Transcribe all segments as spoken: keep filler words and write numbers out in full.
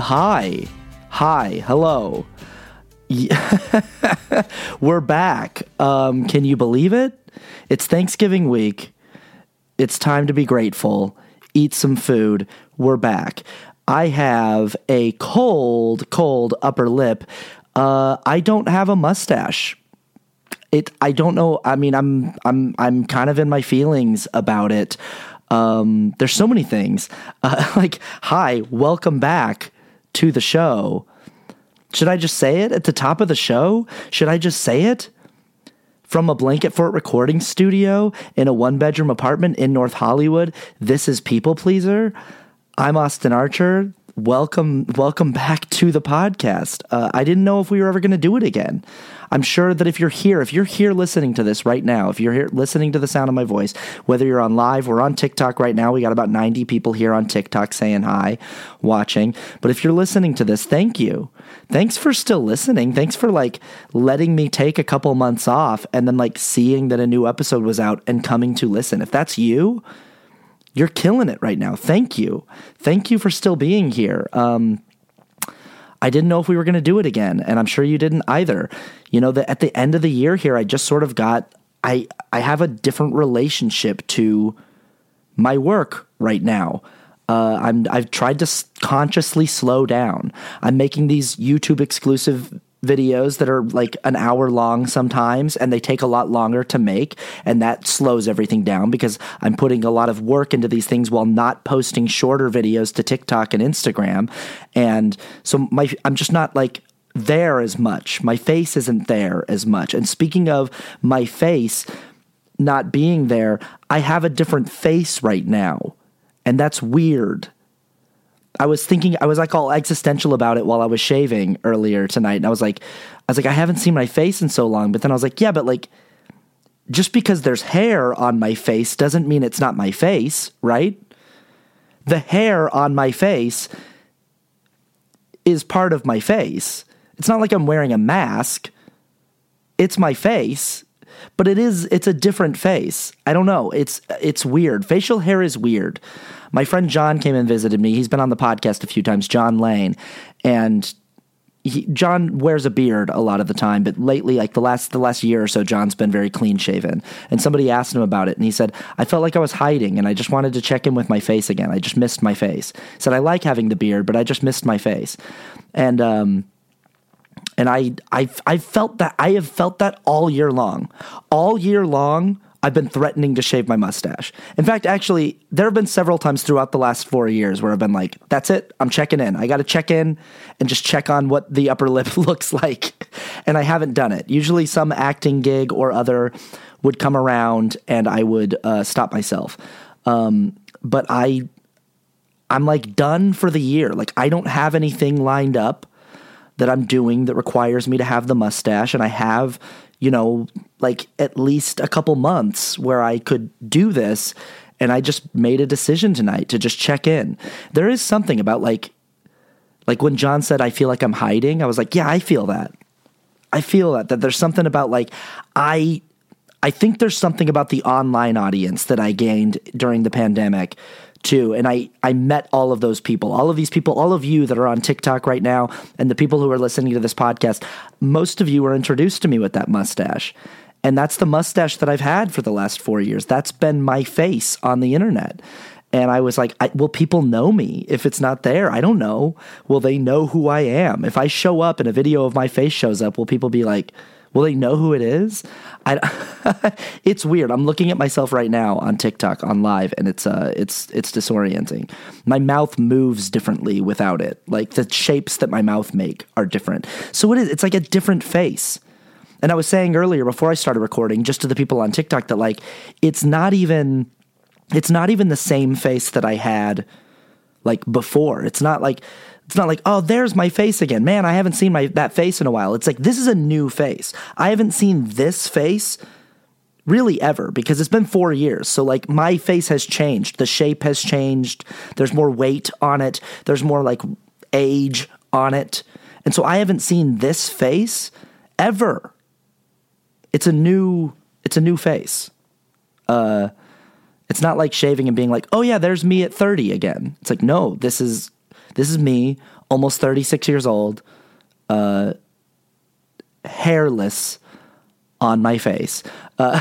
hi. Hi. Hello. We're back. Um, can you believe it? It's Thanksgiving week. It's time to be grateful. Eat some food. We're back. I have a cold, cold upper lip. Uh, I don't have a mustache. It. I don't know. I mean, I'm. I'm. I'm kind of in my feelings about it. Um, there's so many things. Uh, like, hi, welcome back to the show. Should I just say it at the top of the show? Should I just say it? From a Blanket Fort recording studio in a one-bedroom apartment in North Hollywood, this is People Pleaser. I'm Austin Archer. Welcome, welcome back to the podcast. Uh, I didn't know if we were ever going to do it again. I'm sure that if you're here, if you're here listening to this right now, if you're here listening to the sound of my voice, whether you're on live, we're on TikTok right now. We got about ninety people here on TikTok saying hi, watching. But if you're listening to this, thank you. Thanks for still listening. Thanks for like letting me take a couple months off and then like seeing that a new episode was out and coming to listen. If that's you, you're killing it right now. Thank you. Thank you for still being here. Um, I didn't know if we were going to do it again, and I'm sure you didn't either. You know, the, at the end of the year here, I just sort of got, I, I have a different relationship to my work right now. Uh, I'm, I've tried to s- consciously slow down. I'm making these YouTube exclusive videos that are like an hour long sometimes, and they take a lot longer to make, and that slows everything down because I'm putting a lot of work into these things while not posting shorter videos to TikTok and Instagram. And so my I'm just not like there as much. My face isn't there as much. And speaking of my face not being there, I have a different face right now, and that's weird. I was thinking, I was like all existential about it while I was shaving earlier tonight. And I was like, I was like, I haven't seen my face in so long. But then I was like, yeah, but like, just because there's hair on my face doesn't mean it's not my face, right? The hair on my face is part of my face. It's not like I'm wearing a mask. It's my face, but it is, it's a different face. I don't know. It's, it's weird. Facial hair is weird. My friend John came and visited me. He's been on the podcast a few times, John Lane, and he, John wears a beard a lot of the time, but lately, like the last the last year or so, John's been very clean shaven. And somebody asked him about it, and he said, I felt like I was hiding, and I just wanted to check in with my face again. I just missed my face. He said, I like having the beard, but I just missed my face. And um, and I I I felt that I have felt that all year long, all year long. I've been threatening to shave my mustache. In fact, actually, there have been several times throughout the last four years where I've been like, that's it. I'm checking in. I got to check in and just check on what the upper lip looks like. And I haven't done it. Usually some acting gig or other would come around and I would uh, stop myself. Um, but I, I'm like done for the year. Like I don't have anything lined up that I'm doing that requires me to have the mustache. And I have, you know, like at least a couple months where I could do this. And I just made a decision tonight to just check in. There is something about like, like when John said, I feel like I'm hiding, I was like, yeah, I feel that. I feel that, that there's something about like, I, I think there's something about the online audience that I gained during the pandemic too. And I, I met all of those people, all of these people, all of you that are on TikTok right now, and the people who are listening to this podcast, most of you were introduced to me with that mustache. And that's the mustache that I've had for the last four years. That's been my face on the internet. And I was like, I, will people know me if it's not there? I don't know. Will they know who I am? If I show up and a video of my face shows up, will people be like, will they know who it is? I, it's weird. I'm looking at myself right now on TikTok on live, and it's uh, it's it's disorienting. My mouth moves differently without it. Like the shapes that my mouth make are different. So it is. It's like a different face. And I was saying earlier before I started recording, just to the people on TikTok, that like it's not even it's not even the same face that I had like before. It's not like. It's not like, oh, there's my face again. Man, I haven't seen my that face in a while. It's like, this is a new face. I haven't seen this face really ever because it's been four years. So like my face has changed. The shape has changed. There's more weight on it. There's more like age on it. And so I haven't seen this face ever. It's a new, it's a new face. Uh, it's not like shaving and being like, oh yeah, there's me at thirty again. It's like, no, this is... This is me almost thirty-six years old, uh, hairless on my face. Uh,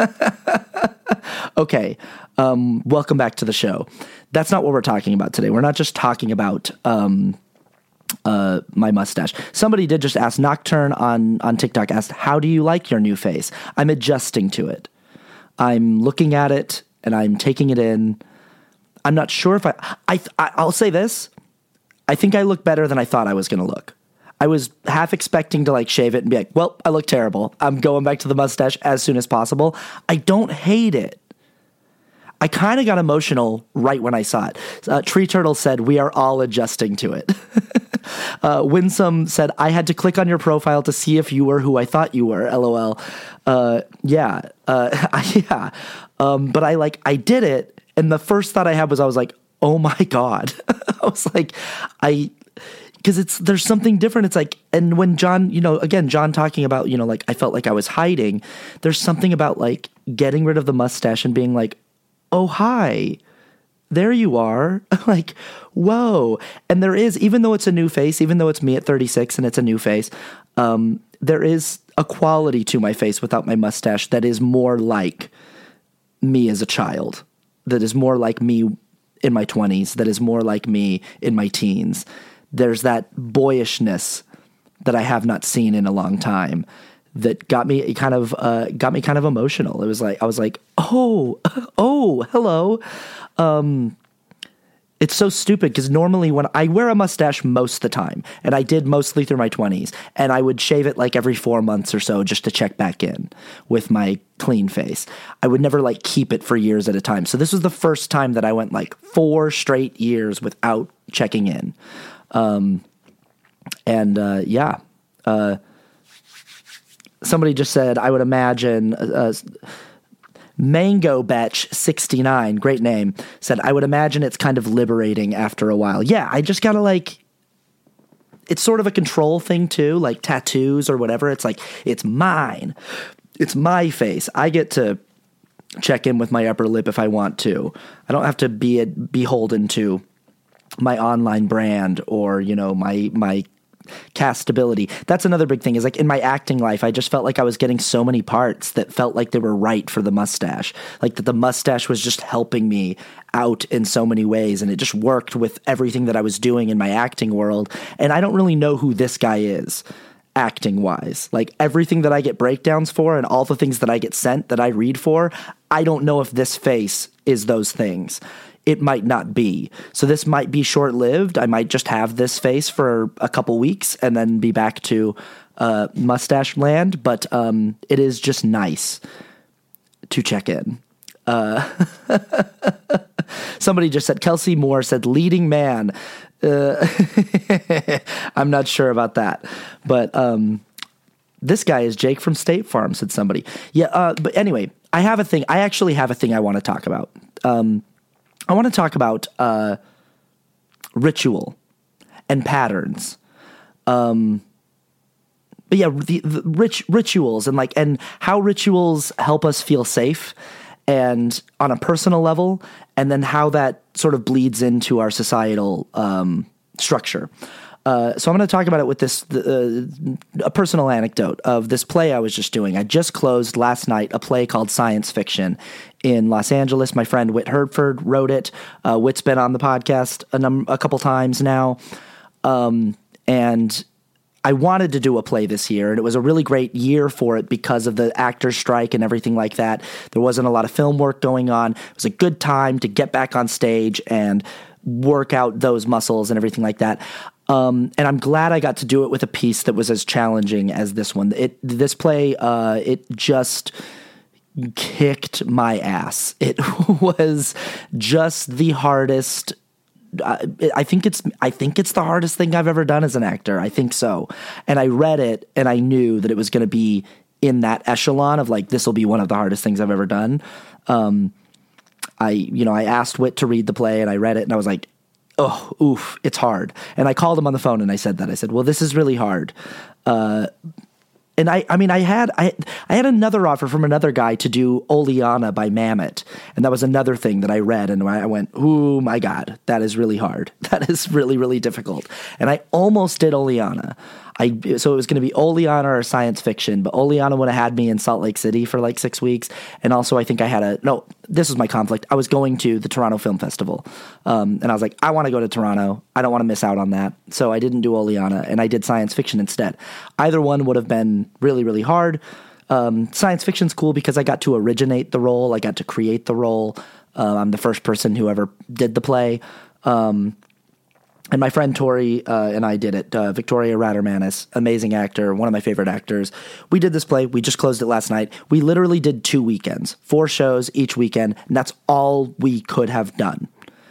okay, um, welcome back to the show. That's not what we're talking about today. We're not just talking about um, uh, my mustache. Somebody did just ask, Nocturne on, on TikTok asked, how do you like your new face? I'm adjusting to it. I'm looking at it and I'm taking it in. I'm not sure if I, I, I'll say this. I think I look better than I thought I was going to look. I was half expecting to like shave it and be like, well, I look terrible. I'm going back to the mustache as soon as possible. I don't hate it. I kind of got emotional right when I saw it. Uh, Tree Turtle said, we are all adjusting to it. uh, Winsome said, I had to click on your profile to see if you were who I thought you were. LOL. Uh, yeah. Uh, yeah. Um, but I like, I did it. And the first thought I had was, I was like, oh my God. I was like, I, because it's, there's something different. It's like, and when John, you know, again, John talking about, you know, like I felt like I was hiding. There's something about like getting rid of the mustache and being like, oh, hi, there you are. Like, whoa. And there is, even though it's a new face, even though it's me at thirty-six and it's a new face, um, there is a quality to my face without my mustache that is more like me as a child, that is more like me in my twenties, that is more like me in my teens. There's that boyishness that I have not seen in a long time that got me kind of uh, got me kind of emotional. It was like I was like, oh, oh, hello. Um, it's so stupid because normally when I wear a mustache most of the time, and I did mostly through my twenties, and I would shave it like every four months or so just to check back in with my clean face. I would never like keep it for years at a time. So this was the first time that I went like four straight years without checking in. Um, and uh, yeah. Uh, Somebody just said, I would imagine, uh, Mango Batch sixty-nine, great name, said, I would imagine it's kind of liberating after a while. Yeah, I just gotta like, it's sort of a control thing too, like tattoos or whatever. It's like, it's mine. It's my face. I get to check in with my upper lip if I want to. I don't have to be a, beholden to my online brand or, you know, my, my, castability. That's another big thing is like in my acting life, I just felt like I was getting so many parts that felt like they were right for the mustache. Like that the mustache was just helping me out in so many ways. And it just worked with everything that I was doing in my acting world. And I don't really know who this guy is acting wise. Like everything that I get breakdowns for and all the things that I get sent that I read for, I don't know if this face is those things. It might not be. So this might be short-lived. I might just have this face for a couple weeks and then be back to uh, mustache land. But um, it is just nice to check in. Uh, somebody just said, Kelsey Moore said, leading man. Uh, I'm not sure about that. But um, this guy is Jake from State Farm, said somebody. Yeah, uh, but anyway, I have a thing. I actually have a thing I want to talk about. Um I want to talk about uh, ritual and patterns. Um, but yeah, the, the rich rituals and like and how rituals help us feel safe and on a personal level, and then how that sort of bleeds into our societal um, structure. Uh, so I'm going to talk about it with this uh, a personal anecdote of this play I was just doing. I just closed last night a play called Science Fiction in Los Angeles. My friend Whit Hertford wrote it. Uh, Whit's been on the podcast a, num- a couple times now. Um, and I wanted to do a play this year, and it was a really great year for it because of the actors' strike and everything like that. There wasn't a lot of film work going on. It was a good time to get back on stage and work out those muscles and everything like that. Um, and I'm glad I got to do it with a piece that was as challenging as this one. It this play, uh, it just kicked my ass. It was just the hardest. Uh, I think it's I think it's the hardest thing I've ever done as an actor. I think so. And I read it and I knew that it was going to be in that echelon of like, this will be one of the hardest things I've ever done. Um, I, you know, I asked Whit to read the play and I read it and I was like, oh, oof, it's hard. And I called him on the phone and I said that. I said, well, this is really hard. Uh, And I, I mean, I had, I, I had another offer from another guy to do Oleana by Mamet. And that was another thing that I read. And I went, oh my God, that is really hard. That is really, really difficult. And I almost did Oleana. I, so it was going to be Oleana or science fiction, but Oleana would have had me in Salt Lake City for like six weeks. And also I think I had a, no, this was my conflict. I was going to the Toronto Film Festival. Um, and I was like, I want to go to Toronto. I don't want to miss out on that. So I didn't do Oleana and I did science fiction instead. Either one would have been really, really hard. Um, science fiction's cool because I got to originate the role. I got to create the role. Uh, I'm the first person who ever did the play. Um, And my friend Tori uh, and I did it. Uh, Victoria Radermanis, amazing actor, one of my favorite actors. We did this play. We just closed it last night. We literally did two weekends, four shows each weekend, and that's all we could have done.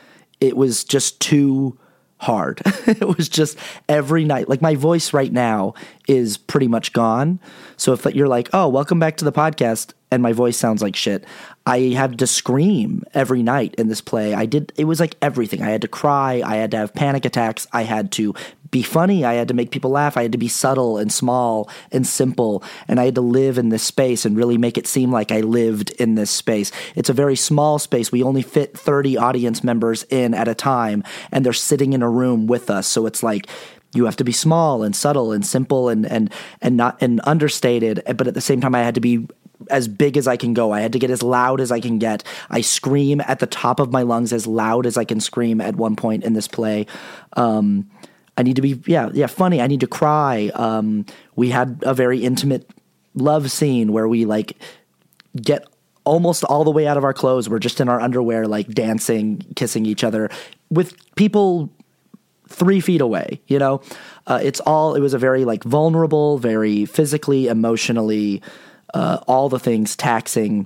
It was just too hard. It was just every night. Like my voice right now is pretty much gone. So if you're like, oh, welcome back to the podcast, and my voice sounds like shit, I had to scream every night in this play. I did, it was like everything. I had to cry. I had to have panic attacks. I had to be funny. I had to make people laugh. I had to be subtle and small and simple. And I had to live in this space and really make it seem like I lived in this space. It's a very small space. We only fit thirty audience members in at a time, and they're sitting in a room with us. So it's like, you have to be small and subtle and simple and, and, and not, and understated. But at the same time, I had to be as big as I can go. I had to get as loud as I can get. I scream at the top of my lungs as loud as I can scream at one point in this play. Um, I need to be, yeah, yeah, funny. I need to cry. Um, we had a very intimate love scene where we like get almost all the way out of our clothes. We're just in our underwear, like dancing, kissing each other with people three feet away, you know? Uh, it's all, it was a very like vulnerable, very physically, emotionally, Uh, all the things taxing,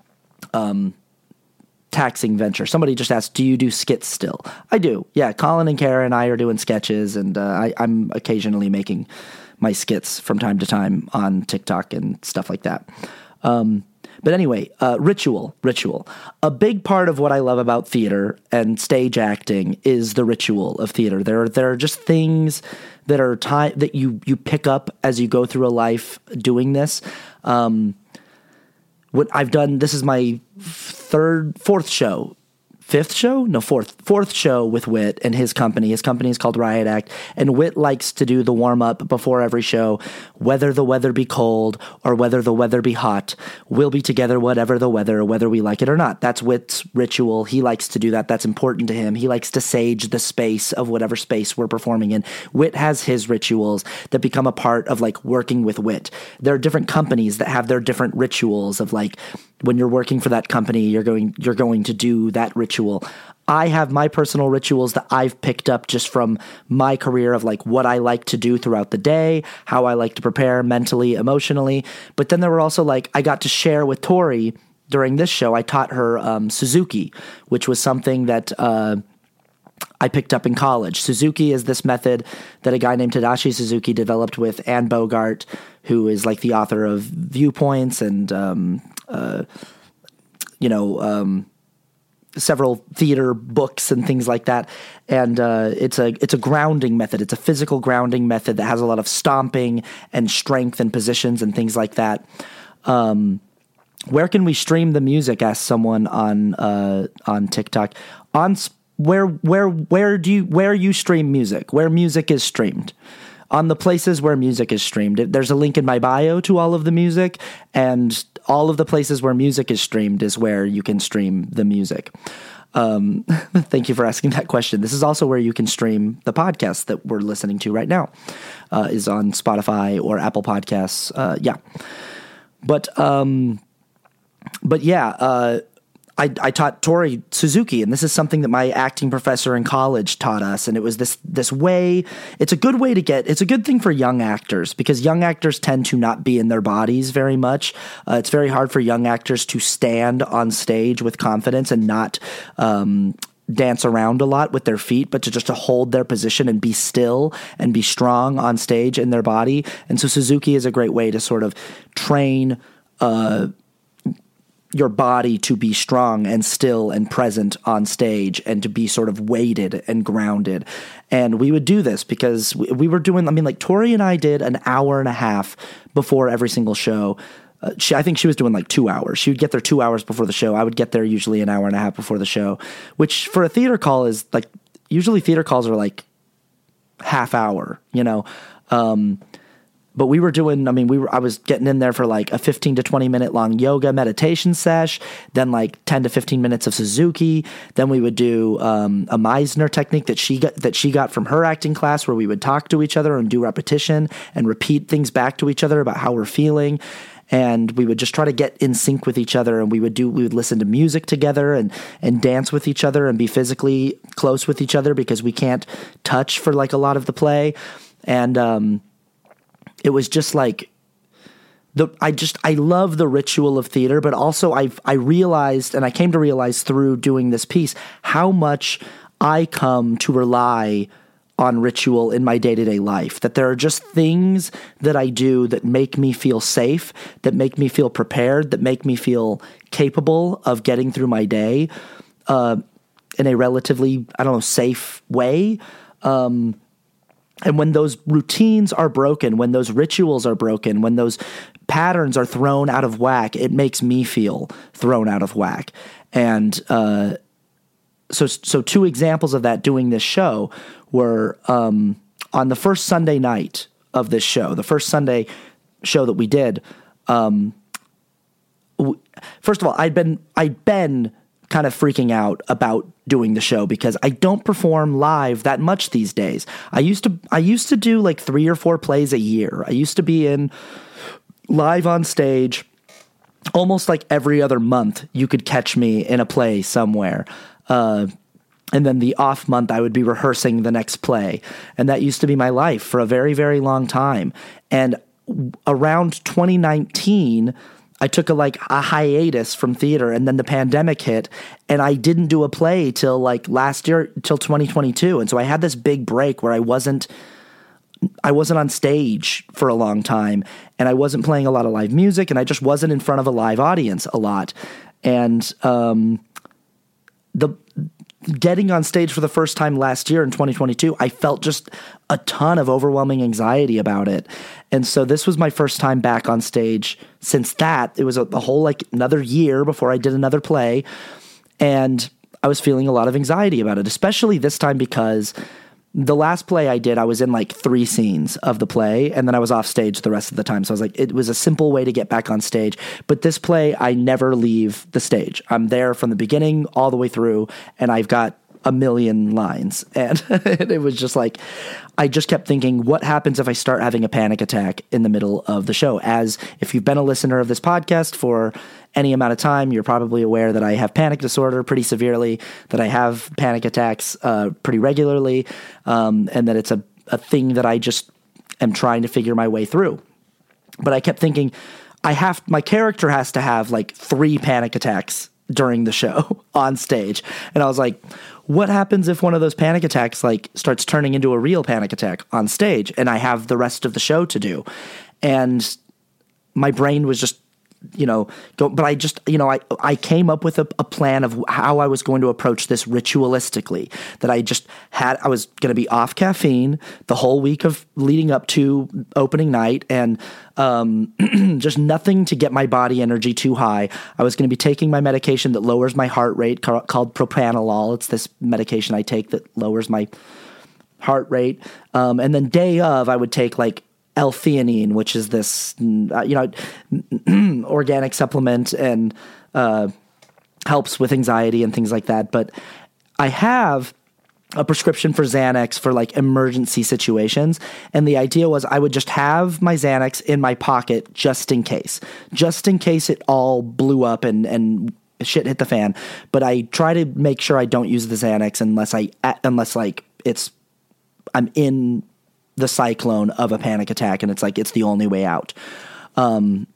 um, taxing venture. Somebody just asked, do you do skits still? I do. Yeah. Colin and Kara and I are doing sketches, and uh, I, I'm occasionally making my skits from time to time on TikTok and stuff like that. Um, but anyway, uh, ritual, ritual. A big part of what I love about theater and stage acting is the ritual of theater. There are, there are just things that are time that you, you pick up as you go through a life doing this. Um, what I've done, this is my third, fourth show, fifth show? No, fourth, fourth show with Whit and his company. His company is called Riot Act, and Whit likes to do the warm up before every show. Whether the weather be cold or whether the weather be hot, we'll be together whatever the weather, whether we like it or not. That's Whit's ritual. He likes to do that. That's important to him. He likes to sage the space of whatever space we're performing in. Whit has his rituals that become a part of like working with Whit. There are different companies that have their different rituals of like, when you're working for that company, you're going, you're going to do that ritual. I have my personal rituals that I've picked up just from my career of like what I like to do throughout the day, how I like to prepare mentally, emotionally. But then there were also like, I got to share with Tori during this show. I taught her um, Suzuki, which was something that, uh, I picked up in college. Suzuki is this method that a guy named Tadashi Suzuki developed with Anne Bogart, who is like the author of Viewpoints and, um, uh, you know, um, several theater books and things like that. And uh, it's a it's a grounding method. It's a physical grounding method that has a lot of stomping and strength and positions and things like that. Um, where can we stream the music? Asked someone on uh, on TikTok. On Where where where do you where you stream music? Where music is streamed? On the places where music is streamed. There's a link in my bio to all of the music, and all of the places where music is streamed is where you can stream the music. Um, thank you for asking that question. This is also where you can stream the podcast that we're listening to right now. Uh, is on Spotify or Apple Podcasts. Uh, yeah, but um, but yeah. Uh, I, I taught Tori Suzuki, and this is something that my acting professor in college taught us. And it was this this way. It's a good way to get. It's a good thing for young actors because young actors tend to not be in their bodies very much. Uh, it's very hard for young actors to stand on stage with confidence and not um, dance around a lot with their feet, but to just to hold their position and be still and be strong on stage in their body. And so Suzuki is a great way to sort of train. Uh, your body to be strong and still and present on stage and to be sort of weighted and grounded. And we would do this because we, we were doing, I mean, like Tori and I did an hour and a half before every single show. Uh, she, I think she was doing like two hours. She would get there two hours before the show. I would get there usually an hour and a half before the show, which for a theater call is like, usually theater calls are like half hour, you know? Um, But we were doing, I mean, we were, I was getting in there for like a fifteen to twenty minute long yoga meditation sesh, then like ten to fifteen minutes of Suzuki. Then we would do um, a Meisner technique that she got, that she got from her acting class, where we would talk to each other and do repetition and repeat things back to each other about how we're feeling. And we would just try to get in sync with each other, and we would do, we would listen to music together and, and dance with each other and be physically close with each other because we can't touch for like a lot of the play. And, um, it was just like the I just I love the ritual of theater, but also I I realized, and I came to realize through doing this piece, how much I come to rely on ritual in my day-to-day life. That there are just things that I do that make me feel safe, that make me feel prepared, that make me feel capable of getting through my day uh, in a relatively, I don't know, safe way. Um, And when those routines are broken, when those rituals are broken, when those patterns are thrown out of whack, it makes me feel thrown out of whack. And uh, so, so two examples of that doing this show were um, on the first Sunday night of this show, the first Sunday show that we did. Um, w- first of all, I'd been I'd been kind of freaking out about doing the show because I don't perform live that much these days. I used to I used to do like three or four plays a year. I used to be in live on stage almost like every other month. You could catch me in a play somewhere. Uh, and then the off month I would be rehearsing the next play. And that used to be my life for a very, very long time. And around twenty nineteen, I took a like a hiatus from theater, and then the pandemic hit, and I didn't do a play till like last year, till twenty twenty-two. And so I had this big break where I wasn't, I wasn't on stage for a long time, and I wasn't playing a lot of live music, and I just wasn't in front of a live audience a lot. And um, the getting on stage for the first time last year in twenty twenty-two, I felt just a ton of overwhelming anxiety about it. And so this was my first time back on stage since that. It was a, a whole like another year before I did another play. And I was feeling a lot of anxiety about it, especially this time because the last play I did, I was in like three scenes of the play, and then I was off stage the rest of the time. So I was like, it was a simple way to get back on stage. But this play, I never leave the stage. I'm there from the beginning all the way through, and I've got a million lines. And it was just like, I just kept thinking, what happens if I start having a panic attack in the middle of the show? As if you've been a listener of this podcast for any amount of time, you're probably aware that I have panic disorder pretty severely, that I have panic attacks uh, pretty regularly, um, and that it's a, a thing that I just am trying to figure my way through. But I kept thinking, I have, my character has to have like three panic attacks during the show on stage. And I was like, what happens if one of those panic attacks like starts turning into a real panic attack on stage and I have the rest of the show to do? And my brain was just, you know, go, but I just, you know, I, I came up with a, a plan of how I was going to approach this ritualistically, that I just had, I was going to be off caffeine the whole week of leading up to opening night, and um, just nothing to get my body energy too high. I was going to be taking my medication that lowers my heart rate ca- called propranolol. It's this medication I take that lowers my heart rate. Um, and then day of, I would take like L-theanine, which is this, uh, you know, organic supplement, and uh, helps with anxiety and things like that. But I have a prescription for Xanax for like emergency situations. And the idea was I would just have my Xanax in my pocket just in case, just in case it all blew up and, and shit hit the fan. But I try to make sure I don't use the Xanax unless I, unless like it's, I'm in the cyclone of a panic attack, and it's like, it's the only way out. Um,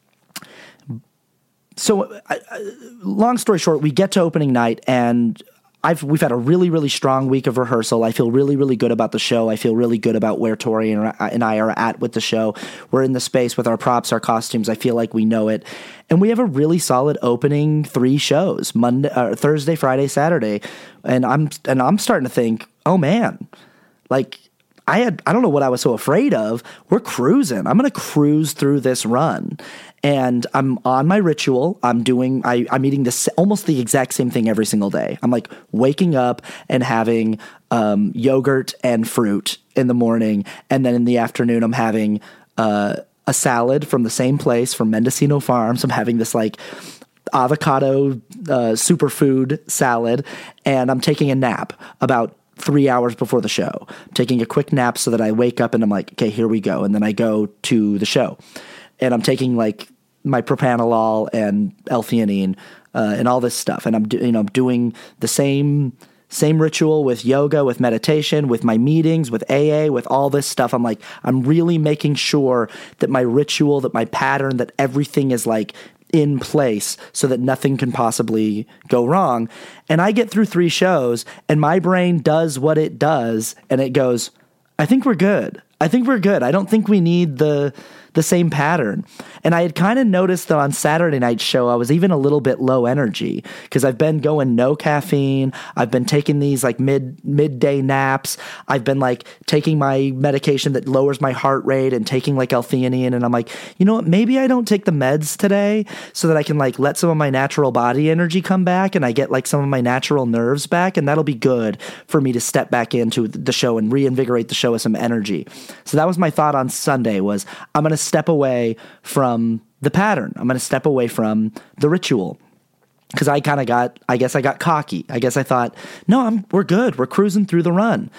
so I, I, long story short, we get to opening night, and I've we've had a really, really strong week of rehearsal. I feel really, really good about the show. I feel really good about where Tori and, and I are at with the show. We're in the space with our props, our costumes. I feel like we know it. And we have a really solid opening three shows, Monday, uh, Thursday, Friday, Saturday. And I'm and I'm starting to think, oh man, like I had I don't know what I was so afraid of. We're cruising. I'm going to cruise through this run. And I'm on my ritual. I'm doing, I, I'm eating this almost the exact same thing every single day. I'm like waking up and having um, yogurt and fruit in the morning. And then in the afternoon, I'm having uh, a salad from the same place, from Mendocino Farms. I'm having this like avocado uh, superfood salad. And I'm taking a nap about three hours before the show. I'm taking a quick nap so that I wake up and I'm like, okay, here we go. And then I go to the show. And I'm taking like my propanolol and L-theanine uh, and all this stuff, and I'm do, you know I'm doing the same same ritual with yoga, with meditation, with my meetings, with A A, with all this stuff. I'm like I'm really making sure that my ritual, that my pattern, that everything is like in place so that nothing can possibly go wrong. And I get through three shows, and my brain does what it does, and it goes, I think we're good. I think we're good. I don't think we need the the same pattern. And I had kind of noticed that on Saturday night's show, I was even a little bit low energy because I've been going no caffeine. I've been taking these like mid midday naps. I've been like taking my medication that lowers my heart rate and taking like L-theanine. And I'm like, you know what? Maybe I don't take the meds today so that I can like let some of my natural body energy come back and I get like some of my natural nerves back. And that'll be good for me to step back into the show and reinvigorate the show with some energy. So that was my thought on Sunday was I'm going to step away from the pattern. I'm going to step away from the ritual because I kind of got, I guess I got cocky. I guess I thought, no, I'm, we're good. We're cruising through the run.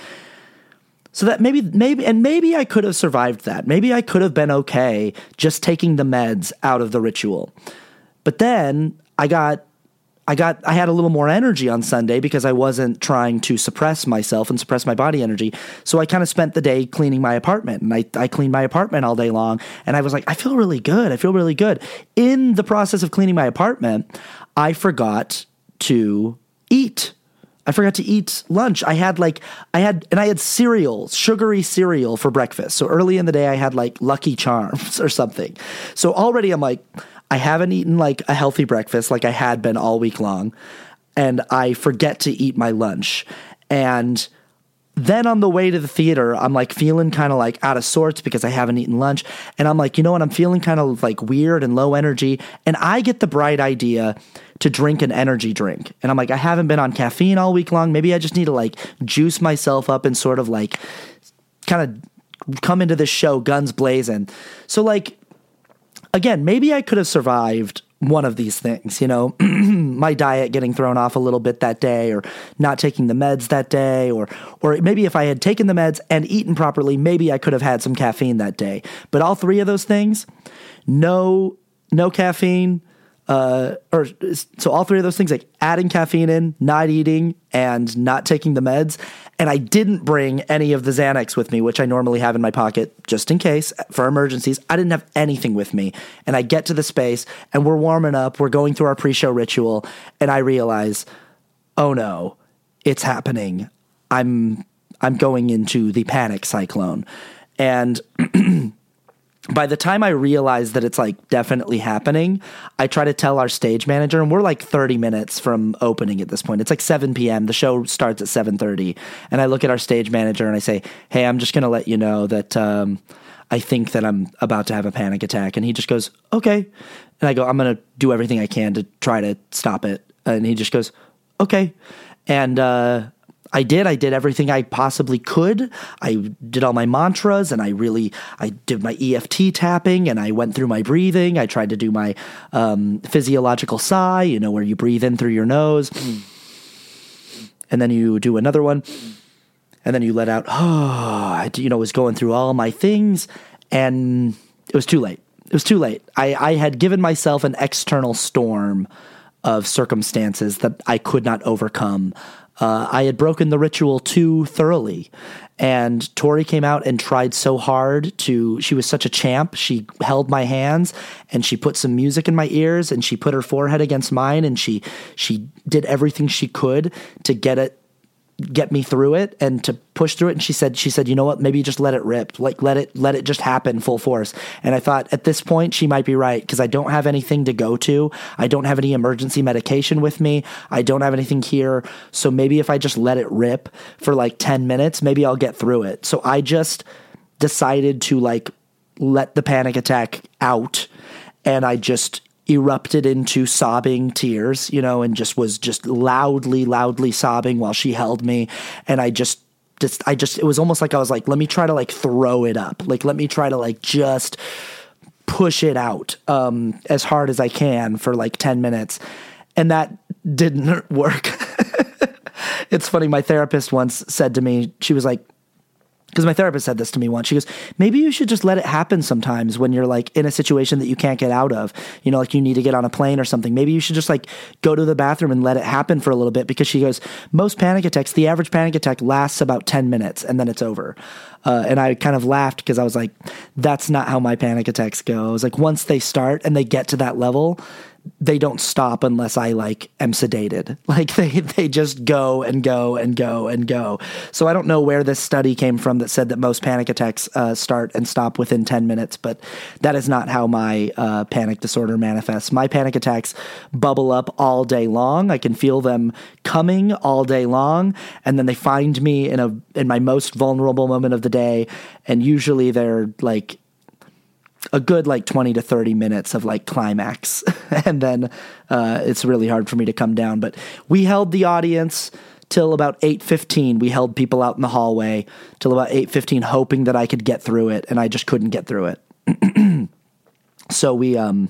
So that maybe, maybe, and maybe I could have survived that. Maybe I could have been okay just taking the meds out of the ritual. But then I got I got I had a little more energy on Sunday because I wasn't trying to suppress myself and suppress my body energy. So I kind of spent the day cleaning my apartment, and I, I cleaned my apartment all day long. And I was like, I feel really good. I feel really good. In the process of cleaning my apartment, I forgot to eat. I forgot to eat lunch. I had like, I had, and I had cereal, sugary cereal for breakfast. So early in the day, I had like Lucky Charms or something. So already I'm like, I haven't eaten like a healthy breakfast like I had been all week long. And I forget to eat my lunch. And then on the way to the theater, I'm like feeling kind of like out of sorts because I haven't eaten lunch. And I'm like, you know what? I'm feeling kind of like weird and low energy. And I get the bright idea to drink an energy drink. And I'm like, I haven't been on caffeine all week long. Maybe I just need to like juice myself up and sort of like kind of come into this show guns blazing. So like, again, maybe I could have survived one of these things, you know, my diet getting thrown off a little bit that day, or not taking the meds that day, or or maybe if I had taken the meds and eaten properly, maybe I could have had some caffeine that day. But all three of those things, no, no caffeine, uh, or so all three of those things, like adding caffeine in, not eating, and not taking the meds. And I didn't bring any of the Xanax with me, which I normally have in my pocket just in case for emergencies. I didn't have anything with me. And I get to the space and we're warming up. We're going through our pre-show ritual. And I realize, oh no, it's happening. I'm, I'm going into the panic cyclone. And by the time I realize that it's like definitely happening, I try to tell our stage manager, and we're like thirty minutes from opening at this point. It's like seven p.m. The show starts at seven thirty. And I look at our stage manager and I say, hey, I'm just going to let you know that um, I think that I'm about to have a panic attack. And he just goes, okay. And I go, I'm going to do everything I can to try to stop it. And he just goes, okay. And, uh, I did. I did everything I possibly could. I did all my mantras, and I really, I did my E F T tapping, and I went through my breathing. I tried to do my um, physiological sigh, you know, where you breathe in through your nose, and then you do another one, and then you let out, oh, I, you know, was going through all my things, and it was too late. It was too late. I, I had given myself an external storm of circumstances that I could not overcome. uh, I had broken the ritual too thoroughly. And Tori came out and tried so hard to, she was such a champ. She held my hands and she put some music in my ears and she put her forehead against mine and she, she did everything she could to get it, get me through it and to push through it. And she said, she said, you know what, maybe just let it rip. Like, let it, let it just happen full force. And I thought at this point she might be right. Cause I don't have anything to go to. I don't have any emergency medication with me. I don't have anything here. So maybe if I just let it rip for like ten minutes, maybe I'll get through it. So I just decided to like let the panic attack out. And I just erupted into sobbing tears, you know, and just was just loudly, loudly sobbing while she held me. And I just, just, I just, it was almost like I was like, let me try to like throw it up. Like, let me try to like just push it out um, as hard as I can for like ten minutes. And that didn't work. It's funny. My therapist once said to me, she was like, because my therapist said this to me once. She goes, maybe you should just let it happen sometimes when you're like in a situation that you can't get out of, you know, like you need to get on a plane or something. Maybe you should just like go to the bathroom and let it happen for a little bit, because she goes, most panic attacks, the average panic attack lasts about ten minutes and then it's over. Uh, and I kind of laughed because I was like, that's not how my panic attacks go. I was like, once they start and they get to that level, they don't stop unless I like am sedated. Like they, they just go and go and go and go. So I don't know where this study came from that said that most panic attacks uh, start and stop within ten minutes, but that is not how my uh, panic disorder manifests. My panic attacks bubble up all day long. I can feel them coming all day long. And then they find me in a, in my most vulnerable moment of the day. And usually they're like, a good like twenty to thirty minutes of like climax. And then uh, it's really hard for me to come down. But we held the audience till about eight fifteen. We held people out in the hallway till about eight fifteen, hoping that I could get through it. And I just couldn't get through it. So we, um,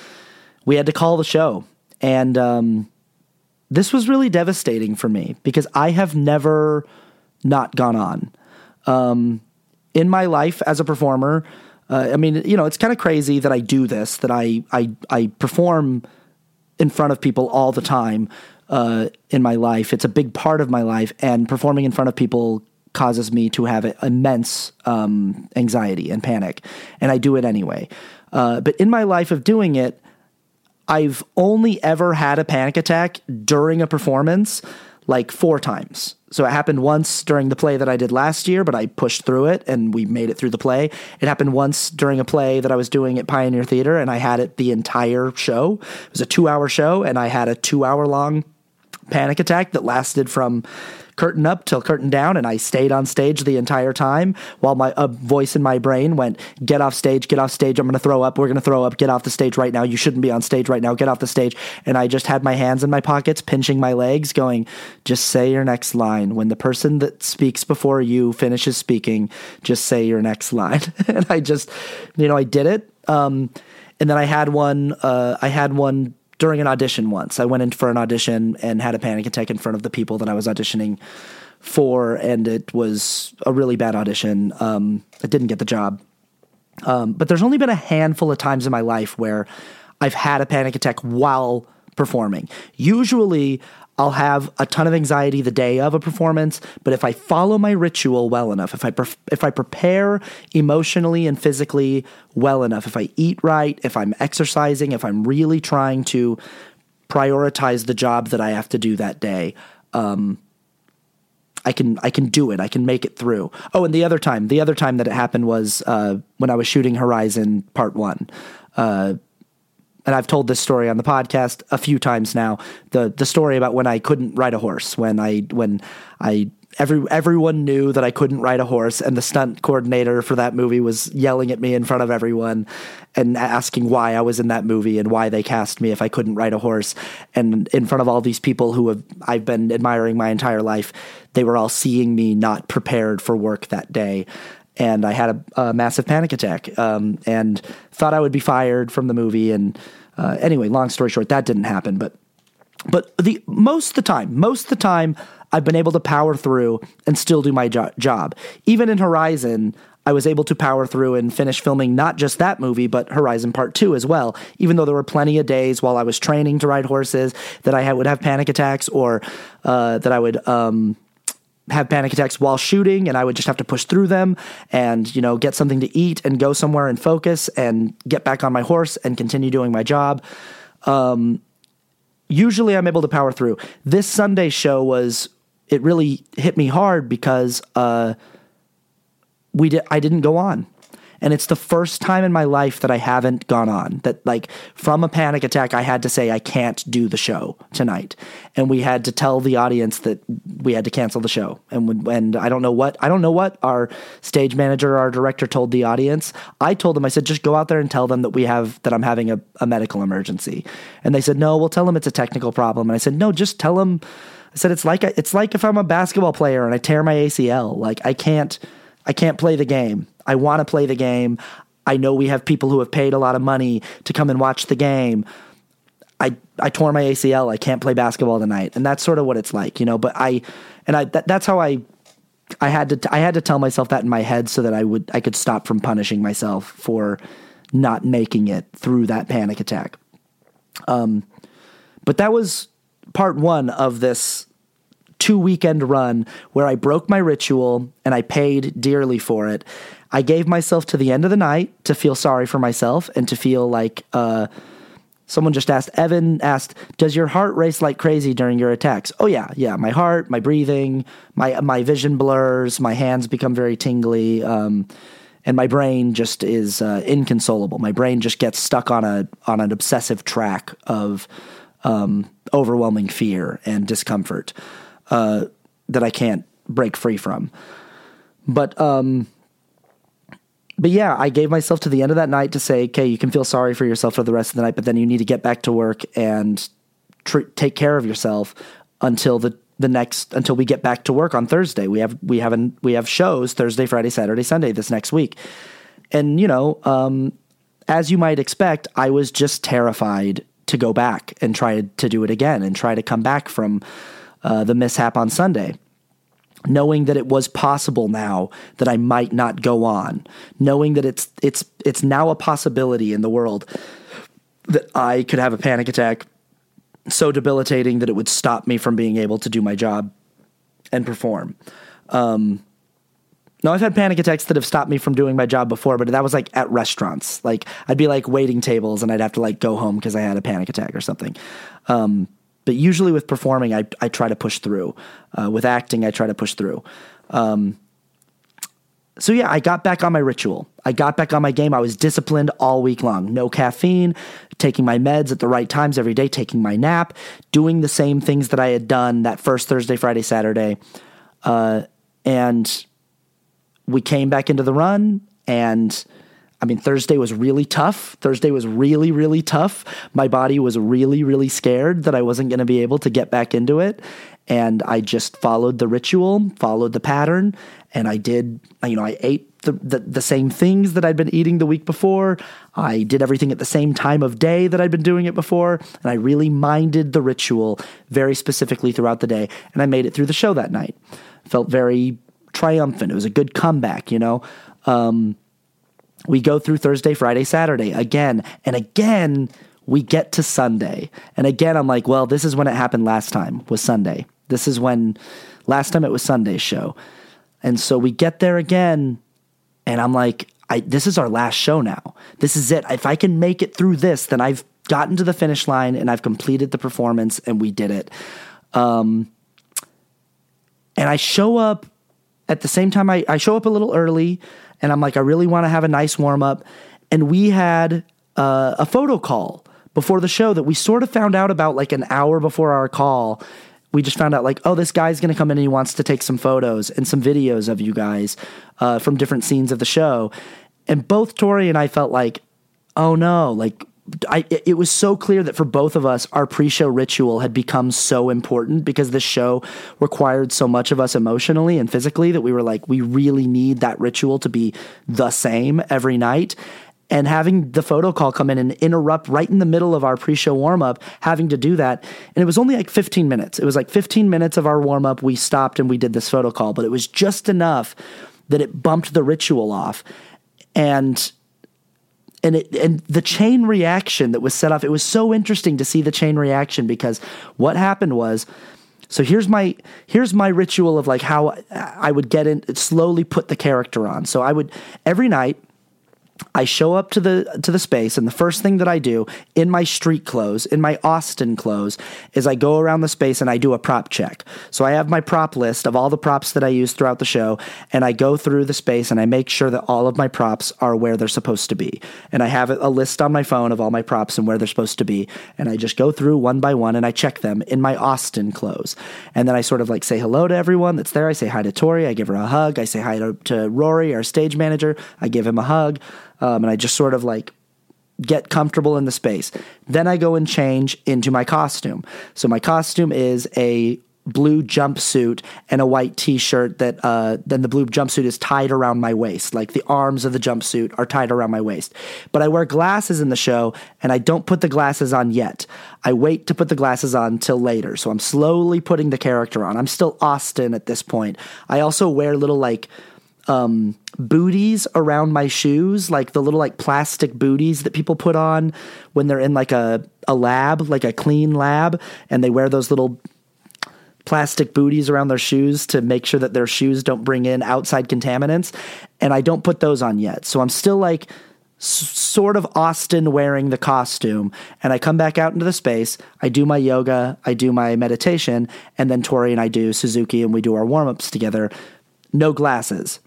we had to call the show. And um, this was really devastating for me because I have never not gone on. Um, in my life as a performer, Uh, I mean, you know, it's kind of crazy that I do this, that I I, I perform in front of people all the time uh, in my life. It's a big part of my life, and performing in front of people causes me to have immense um, anxiety and panic, and I do it anyway. Uh, but in my life of doing it, I've only ever had a panic attack during a performance like four times. So it happened once during the play that I did last year, but I pushed through it and we made it through the play. It happened once during a play that I was doing at Pioneer Theater, and I had it the entire show. It was a two-hour show, and I had a two-hour-long panic attack that lasted from curtain up till curtain down, and I stayed on stage the entire time while my a voice in my brain went, get off stage, get off stage, I'm going to throw up, we're going to throw up, get off the stage right now, you shouldn't be on stage right now, get off the stage. And I just had my hands in my pockets, pinching my legs, going, just say your next line. When the person that speaks before you finishes speaking, just say your next line. And I just, you know, I did it. Um, and then I had one, uh, I had one during an audition once. I went in for an audition and had a panic attack in front of the people that I was auditioning for, and it was a really bad audition. Um, I didn't get the job. Um, but there's only been a handful of times in my life where I've had a panic attack while performing. Usually I'll have a ton of anxiety the day of a performance, but if I follow my ritual well enough, if I pre- if I prepare emotionally and physically well enough, if I eat right, if I'm exercising, if I'm really trying to prioritize the job that I have to do that day, um, I can I can do it. I can make it through. Oh, and the other time, the other time that it happened was uh, when I was shooting Horizon Part One. Uh, And I've told this story on the podcast a few times now. The the story about when I couldn't ride a horse, when I when I every everyone knew that I couldn't ride a horse, and the stunt coordinator for that movie was yelling at me in front of everyone and asking why I was in that movie and why they cast me if I couldn't ride a horse. And in front of all these people who have I've been admiring my entire life, they were all seeing me not prepared for work that day. And I had a, a massive panic attack, um, and thought I would be fired from the movie. And uh, anyway, long story short, that didn't happen. But but the most of the time, most of the time, I've been able to power through and still do my jo- job. Even in Horizon, I was able to power through and finish filming not just that movie, but Horizon Part two as well, even though there were plenty of days while I was training to ride horses that I would have panic attacks, or uh, that I would um, have panic attacks while shooting, and I would just have to push through them and, you know, get something to eat and go somewhere and focus and get back on my horse and continue doing my job. Um, usually I'm able to power through. This Sunday show was, it really hit me hard because uh, we did, I didn't go on. And it's the first time in my life that I haven't gone on, that like from a panic attack, I had to say, I can't do the show tonight. And we had to tell the audience that we had to cancel the show. And when, and I don't know what, I don't know what our stage manager, our director told the audience. I told them, I said, just go out there and tell them that we have, that I'm having a, a medical emergency. And they said, no, we'll tell them it's a technical problem. And I said, no, just tell them. I said, it's like, it's like if I'm a basketball player and I tear my A C L, like I can't, I can't play the game. I want to play the game. I know we have people who have paid a lot of money to come and watch the game. I I tore my A C L. I can't play basketball tonight, and that's sort of what it's like, you know. But I, and I that, that's how I, I had to I had to tell myself that in my head so that I would I could stop from punishing myself for not making it through that panic attack. Um, but that was part one of this two weekend run where I broke my ritual and I paid dearly for it. I gave myself to the end of the night to feel sorry for myself and to feel like, uh, someone just asked, Evan asked, does your heart race like crazy during your attacks? Oh yeah. Yeah. My heart, my breathing, my, my vision blurs, my hands become very tingly. Um, and my brain just is, uh, inconsolable. My brain just gets stuck on a, on an obsessive track of, um, overwhelming fear and discomfort. Uh, that I can't break free from. But, um, but yeah, I gave myself to the end of that night to say, okay, you can feel sorry for yourself for the rest of the night, but then you need to get back to work and tr- take care of yourself until the, the next, until we get back to work on Thursday. We have, we have, an, we have shows Thursday, Friday, Saturday, Sunday this next week. And, you know, um, as you might expect, I was just terrified to go back and try to do it again and try to come back from, Uh, the mishap on Sunday, knowing that it was possible now that I might not go on, knowing that it's it's it's now a possibility in the world that I could have a panic attack so debilitating that it would stop me from being able to do my job and perform. Um, now, I've had panic attacks that have stopped me from doing my job before, but that was like at restaurants. Like I'd be like waiting tables and I'd have to like go home because I had a panic attack or something. Um, But usually with performing, I, I try to push through. Uh, with acting, I try to push through. Um, so yeah, I got back on my ritual. I got back on my game. I was disciplined all week long. No caffeine, taking my meds at the right times every day, taking my nap, doing the same things that I had done that first Thursday, Friday, Saturday. Uh, and we came back into the run, and I mean, Thursday was really tough. Thursday was really, really tough. My body was really, really scared that I wasn't going to be able to get back into it. And I just followed the ritual, followed the pattern. And I did, you know, I ate the, the, the same things that I'd been eating the week before. I did everything at the same time of day that I'd been doing it before. And I really minded the ritual very specifically throughout the day. And I made it through the show that night. Felt very triumphant. It was a good comeback, you know. Um, We go through Thursday, Friday, Saturday again, and again, we get to Sunday. And again, I'm like, well, this is when it happened last time, was Sunday. This is when, last time it was Sunday's show. And so we get there again, and I'm like, I, this is our last show now. This is it. If I can make it through this, then I've gotten to the finish line, and I've completed the performance, and we did it. Um, and I show up at the same time, I, I show up a little early, and I'm like, I really want to have a nice warm-up. And we had uh, a photo call before the show that we sort of found out about like an hour before our call. We just found out like, oh, this guy's going to come in and he wants to take some photos and some videos of you guys uh, from different scenes of the show. And both Tori and I felt like, oh no, like I, it was so clear that for both of us, our pre-show ritual had become so important because the show required so much of us emotionally and physically that we were like, we really need that ritual to be the same every night. And having the photo call come in and interrupt right in the middle of our pre-show warm-up, having to do that. And it was only like fifteen minutes. It was like fifteen minutes of our warm-up. We stopped and we did this photo call, but it was just enough that it bumped the ritual off. And and it and the chain reaction that was set off, it was so interesting to see the chain reaction, because what happened was, so here's my here's my ritual of like how I would get in, slowly put the character on. So I would, every night, I show up to the to the space, and the first thing that I do in my street clothes, in my Austin clothes, is I go around the space and I do a prop check. So I have my prop list of all the props that I use throughout the show, and I go through the space and I make sure that all of my props are where they're supposed to be. And I have a list on my phone of all my props and where they're supposed to be, and I just go through one by one and I check them in my Austin clothes. And then I sort of like say hello to everyone that's there. I say hi to Tori, I give her a hug. I say hi to, to Rory, our stage manager. I give him a hug. Um, and I just sort of like get comfortable in the space. Then I go and change into my costume. So my costume is a blue jumpsuit and a white t-shirt that uh, then the blue jumpsuit is tied around my waist. Like the arms of the jumpsuit are tied around my waist. But I wear glasses in the show, and I don't put the glasses on yet. I wait to put the glasses on till later. So I'm slowly putting the character on. I'm still Austin at this point. I also wear little like um, booties around my shoes, like the little like plastic booties that people put on when they're in like a, a lab, like a clean lab, and they wear those little plastic booties around their shoes to make sure that their shoes don't bring in outside contaminants. And I don't put those on yet. So I'm still like s- sort of Austin wearing the costume. And I come back out into the space. I do my yoga. I do my meditation. And then Tori and I do Suzuki, and we do our warm-ups together. No glasses.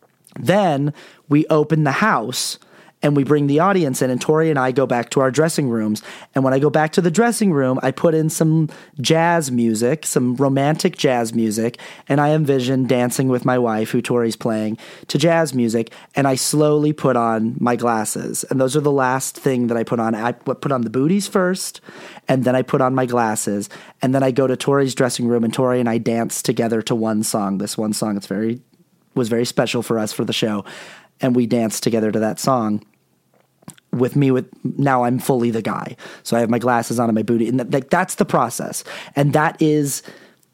Then we open the house and we bring the audience in, and Tori and I go back to our dressing rooms. And when I go back to the dressing room, I put in some jazz music, some romantic jazz music, and I envision dancing with my wife, who Tori's playing, to jazz music, and I slowly put on my glasses. And those are the last thing that I put on. I put on the booties first, and then I put on my glasses, and then I go to Tori's dressing room, and Tori and I dance together to one song. This one song, it's very was very special for us for the show, and we danced together to that song. With me, with now I'm fully the guy. So I have my glasses on and my booty, and that, like that's the process. And that is,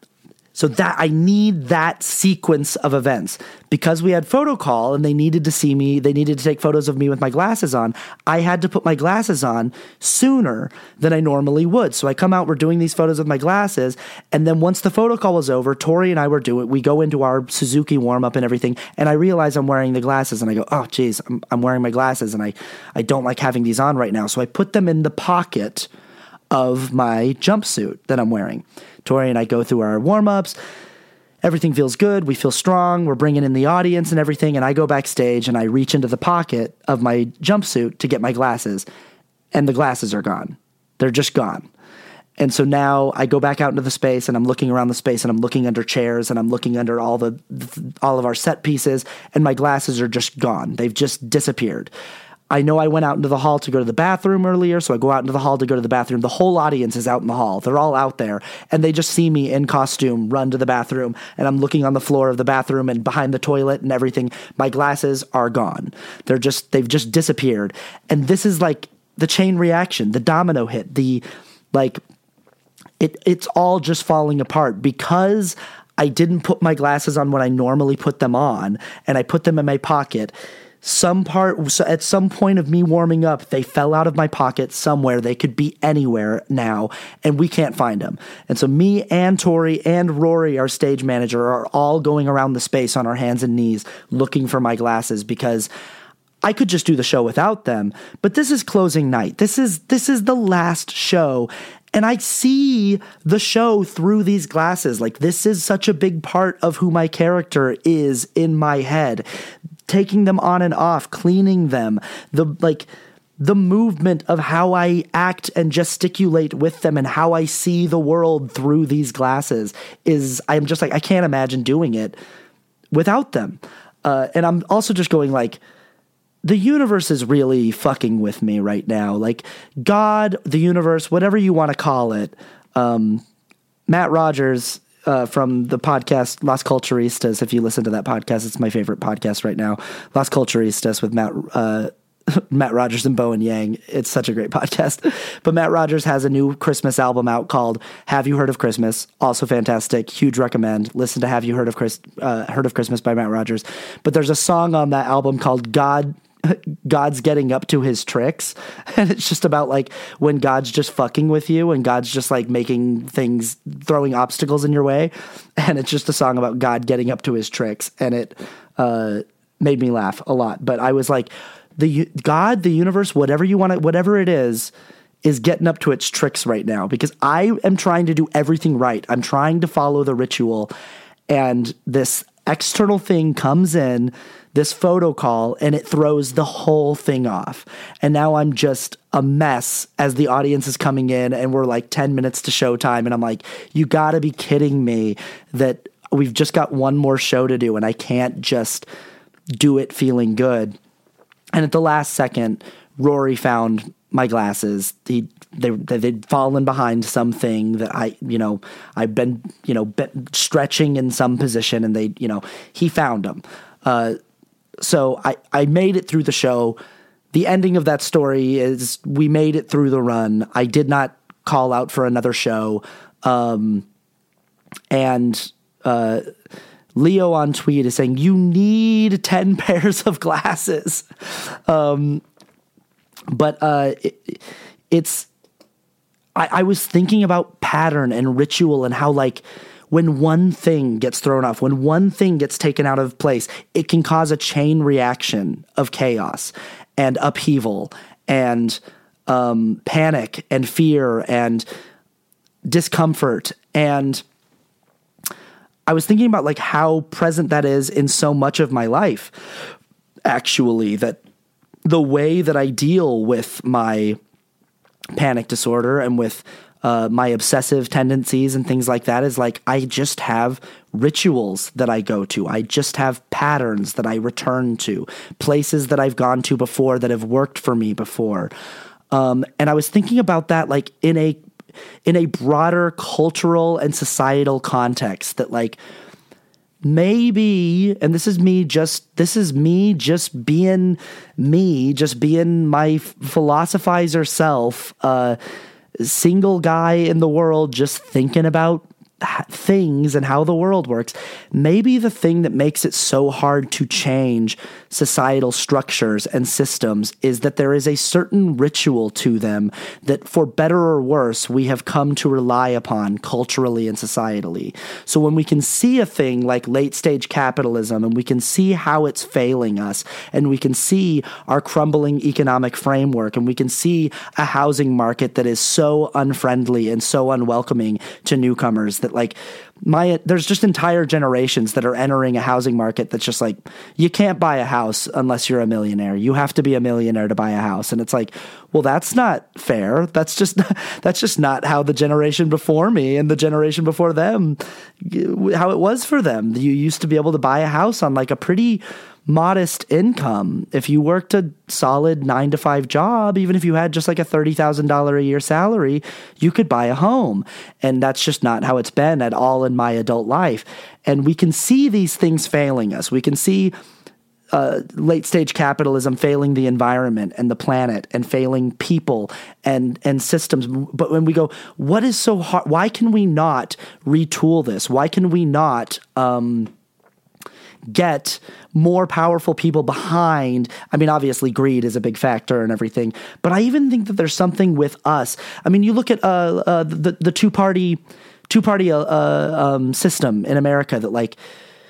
so that I need that sequence of events. Because we had photo call and they needed to see me, they needed to take photos of me with my glasses on, I had to put my glasses on sooner than I normally would. So I come out, we're doing these photos with my glasses, and then once the photo call was over, Tori and I were doing, we go into our Suzuki warm-up and everything, and I realize I'm wearing the glasses, and I go, oh geez, I'm, I'm wearing my glasses, and I, I don't like having these on right now. So I put them in the pocket of my jumpsuit that I'm wearing. Tori and I go through our warm-ups. Everything feels good. We feel strong. We're bringing in the audience and everything. And I go backstage and I reach into the pocket of my jumpsuit to get my glasses. And the glasses are gone. They're just gone. And so now I go back out into the space, and I'm looking around the space, and I'm looking under chairs, and I'm looking under all the all of our set pieces, and my glasses are just gone. They've just disappeared. I know I went out into the hall to go to the bathroom earlier, so I go out into the hall to go to the bathroom. The whole audience is out in the hall. They're all out there, and they just see me in costume run to the bathroom, and I'm looking on the floor of the bathroom and behind the toilet and everything. My glasses are gone. They're just, they've just disappeared. And this is like the chain reaction, the domino hit, the, like, it it's all just falling apart because I didn't put my glasses on when I normally put them on, and I put them in my pocket. Some part, so at some point of me warming up, they fell out of my pocket somewhere. They could be anywhere now, and we can't find them. And so me and Tori and Rory, our stage manager, are all going around the space on our hands and knees looking for my glasses, because I could just do the show without them. But this is closing night. This is this is the last show. And I see the show through these glasses. Like, this is such a big part of who my character is in my head. Taking them on and off, cleaning them, the like the movement of how I act and gesticulate with them and how I see the world through these glasses is, I'm just like, I can't imagine doing it without them. Uh, and I'm also just going like, the universe is really fucking with me right now. Like, God, the universe, whatever you want to call it. Um, Matt Rogers, Uh, from the podcast Las Culturistas. If you listen to that podcast, it's my favorite podcast right now. Las Culturistas with Matt uh, Matt Rogers and Bowen Yang. It's such a great podcast. But Matt Rogers has a new Christmas album out called Have You Heard of Christmas? Also fantastic. Huge recommend. Listen to Have You Heard of Chris, uh, Heard of Christmas by Matt Rogers. But there's a song on that album called God God's Getting Up to His Tricks. And it's just about like when God's just fucking with you and God's just like making things, throwing obstacles in your way. And it's just a song about God getting up to his tricks. And it uh, made me laugh a lot. But I was like, the God, the universe, whatever you want to, whatever it is, is getting up to its tricks right now, because I am trying to do everything right. I'm trying to follow the ritual, and this external thing comes in, this photo call, and it throws the whole thing off. And now I'm just a mess as the audience is coming in, and we're like ten minutes to showtime. And I'm like, you gotta be kidding me that we've just got one more show to do and I can't just do it feeling good. And at the last second, Rory found my glasses. He they they'd fallen behind something that I, you know, I've been, you know, been stretching in some position, and they, you know, he found them. Uh, so I I made it through the show. The ending of that story is we made it through the run. I did not call out for another show, um, and uh, Leo on tweet is saying, you need ten pairs of glasses. Um, but uh, it, it's, I, I was thinking about pattern and ritual and how, like, when one thing gets thrown off, when one thing gets taken out of place, it can cause a chain reaction of chaos and upheaval and um, panic and fear and discomfort. And I was thinking about like how present that is in so much of my life, actually, that the way that I deal with my panic disorder and with uh, my obsessive tendencies and things like that is like, I just have rituals that I go to. I just have patterns that I return to, places that I've gone to before that have worked for me before. Um, and I was thinking about that like in a in a broader cultural and societal context, that like maybe, and this is me just, this is me just being me, just being my philosophizer self, uh, single guy in the world, just thinking about things and how the world works. Maybe the thing that makes it so hard to change societal structures and systems is that there is a certain ritual to them that, for better or worse, we have come to rely upon culturally and societally. So when we can see a thing like late stage capitalism, and we can see how it's failing us, and we can see our crumbling economic framework, and we can see a housing market that is so unfriendly and so unwelcoming to newcomers, that like my there's just entire generations that are entering a housing market that's just like, you can't buy a house unless you're a millionaire. You have to be a millionaire to buy a house. And it's like, well, that's not fair. That's just that's just not how the generation before me and the generation before them, how it was for them. You used to be able to buy a house on like a pretty modest income. If you worked a solid nine to five job, even if you had just like a thirty thousand dollars a year salary, you could buy a home. And that's just not how it's been at all in my adult life. And we can see these things failing us. We can see uh, late stage capitalism failing the environment and the planet and failing people and, and systems. But when we go, what is so hard? Why can we not retool this? Why can we not, um, get more powerful people behind? I mean, obviously greed is a big factor and everything, but I even think that there's something with us. I mean, you look at uh, uh, the the two party two party uh, um, system in America that, like,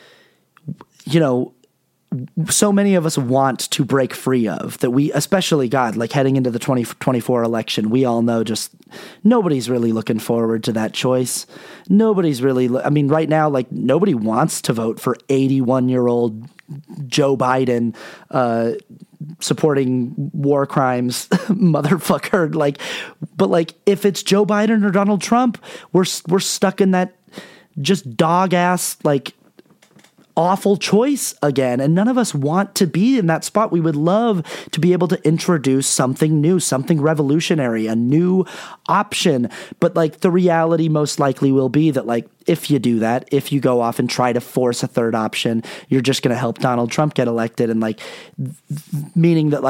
you know, so many of us want to break free of, that we, especially God, like heading into the twenty twenty-four election, we all know just nobody's really looking forward to that choice. Nobody's really, I mean, right now, like nobody wants to vote for eighty-one year old Joe Biden, uh, supporting war crimes motherfucker. Like, but like if it's Joe Biden or Donald Trump, we're, we're stuck in that just dog ass, like, awful choice again. And none of us want to be in that spot. We would love to be able to introduce something new, something revolutionary, a new option. But like the reality most likely will be that, like, if you do that, if you go off and try to force a third option, you're just going to help Donald Trump get elected. And like, th- meaning that like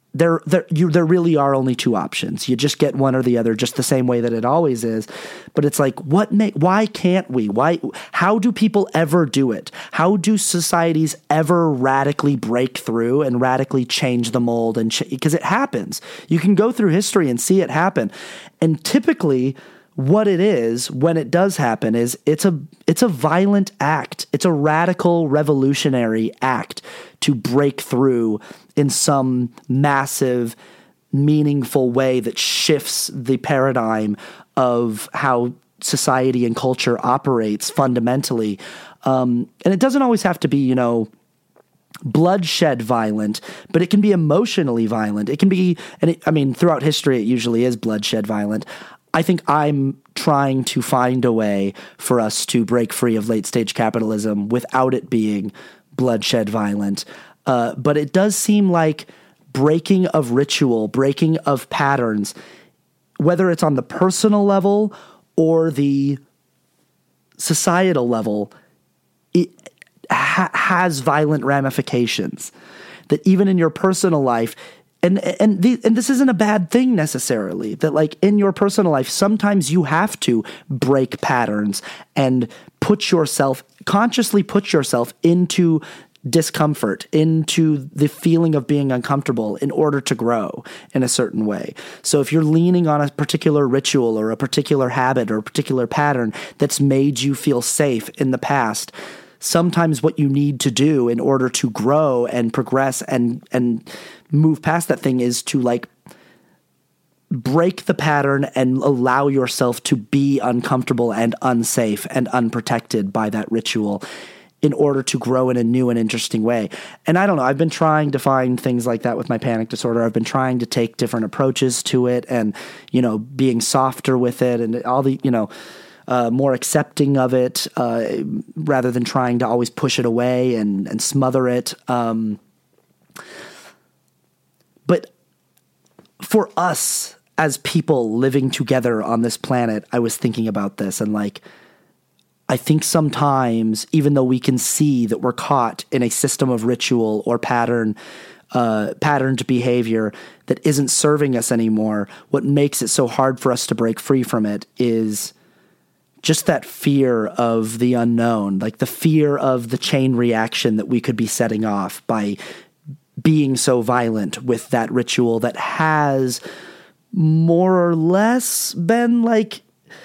there there you there really are only two options. You just get one or the other, just the same way that it always is. But it's like, what may why can't we? Why how do people ever do it? How do societies ever radically break through and radically change the mold? And because ch- it happens. You can go through history and see it happen. And typically what it is when it does happen is it's a it's a violent act. It's a radical revolutionary act to break through in some massive, meaningful way that shifts the paradigm of how society and culture operates fundamentally. Um, and it doesn't always have to be, you know, bloodshed violent, but it can be emotionally violent. It can be, and it, I mean, throughout history, it usually is bloodshed violent. I think I'm trying to find a way for us to break free of late stage capitalism without it being bloodshed violent. Uh, but it does seem like breaking of ritual, breaking of patterns, whether it's on the personal level or the societal level, it ha- has violent ramifications. That even in your personal life, And and the, and this isn't a bad thing necessarily, that like in your personal life, sometimes you have to break patterns and put yourself, consciously put yourself into discomfort, into the feeling of being uncomfortable in order to grow in a certain way. So if you're leaning on a particular ritual or a particular habit or a particular pattern that's made you feel safe in the past, sometimes what you need to do in order to grow and progress and and move past that thing is to like break the pattern and allow yourself to be uncomfortable and unsafe and unprotected by that ritual in order to grow in a new and interesting way. And I don't know, I've been trying to find things like that with my panic disorder. I've been trying to take different approaches to it and, you know, being softer with it and all the, you know, Uh, more accepting of it, uh, rather than trying to always push it away and, and smother it. Um, but for us as people living together on this planet, I was thinking about this and like, I think sometimes, even though we can see that we're caught in a system of ritual or pattern, uh, patterned behavior that isn't serving us anymore, what makes it so hard for us to break free from it is just that fear of the unknown, like the fear of the chain reaction that we could be setting off by being so violent with that ritual that has more or less been like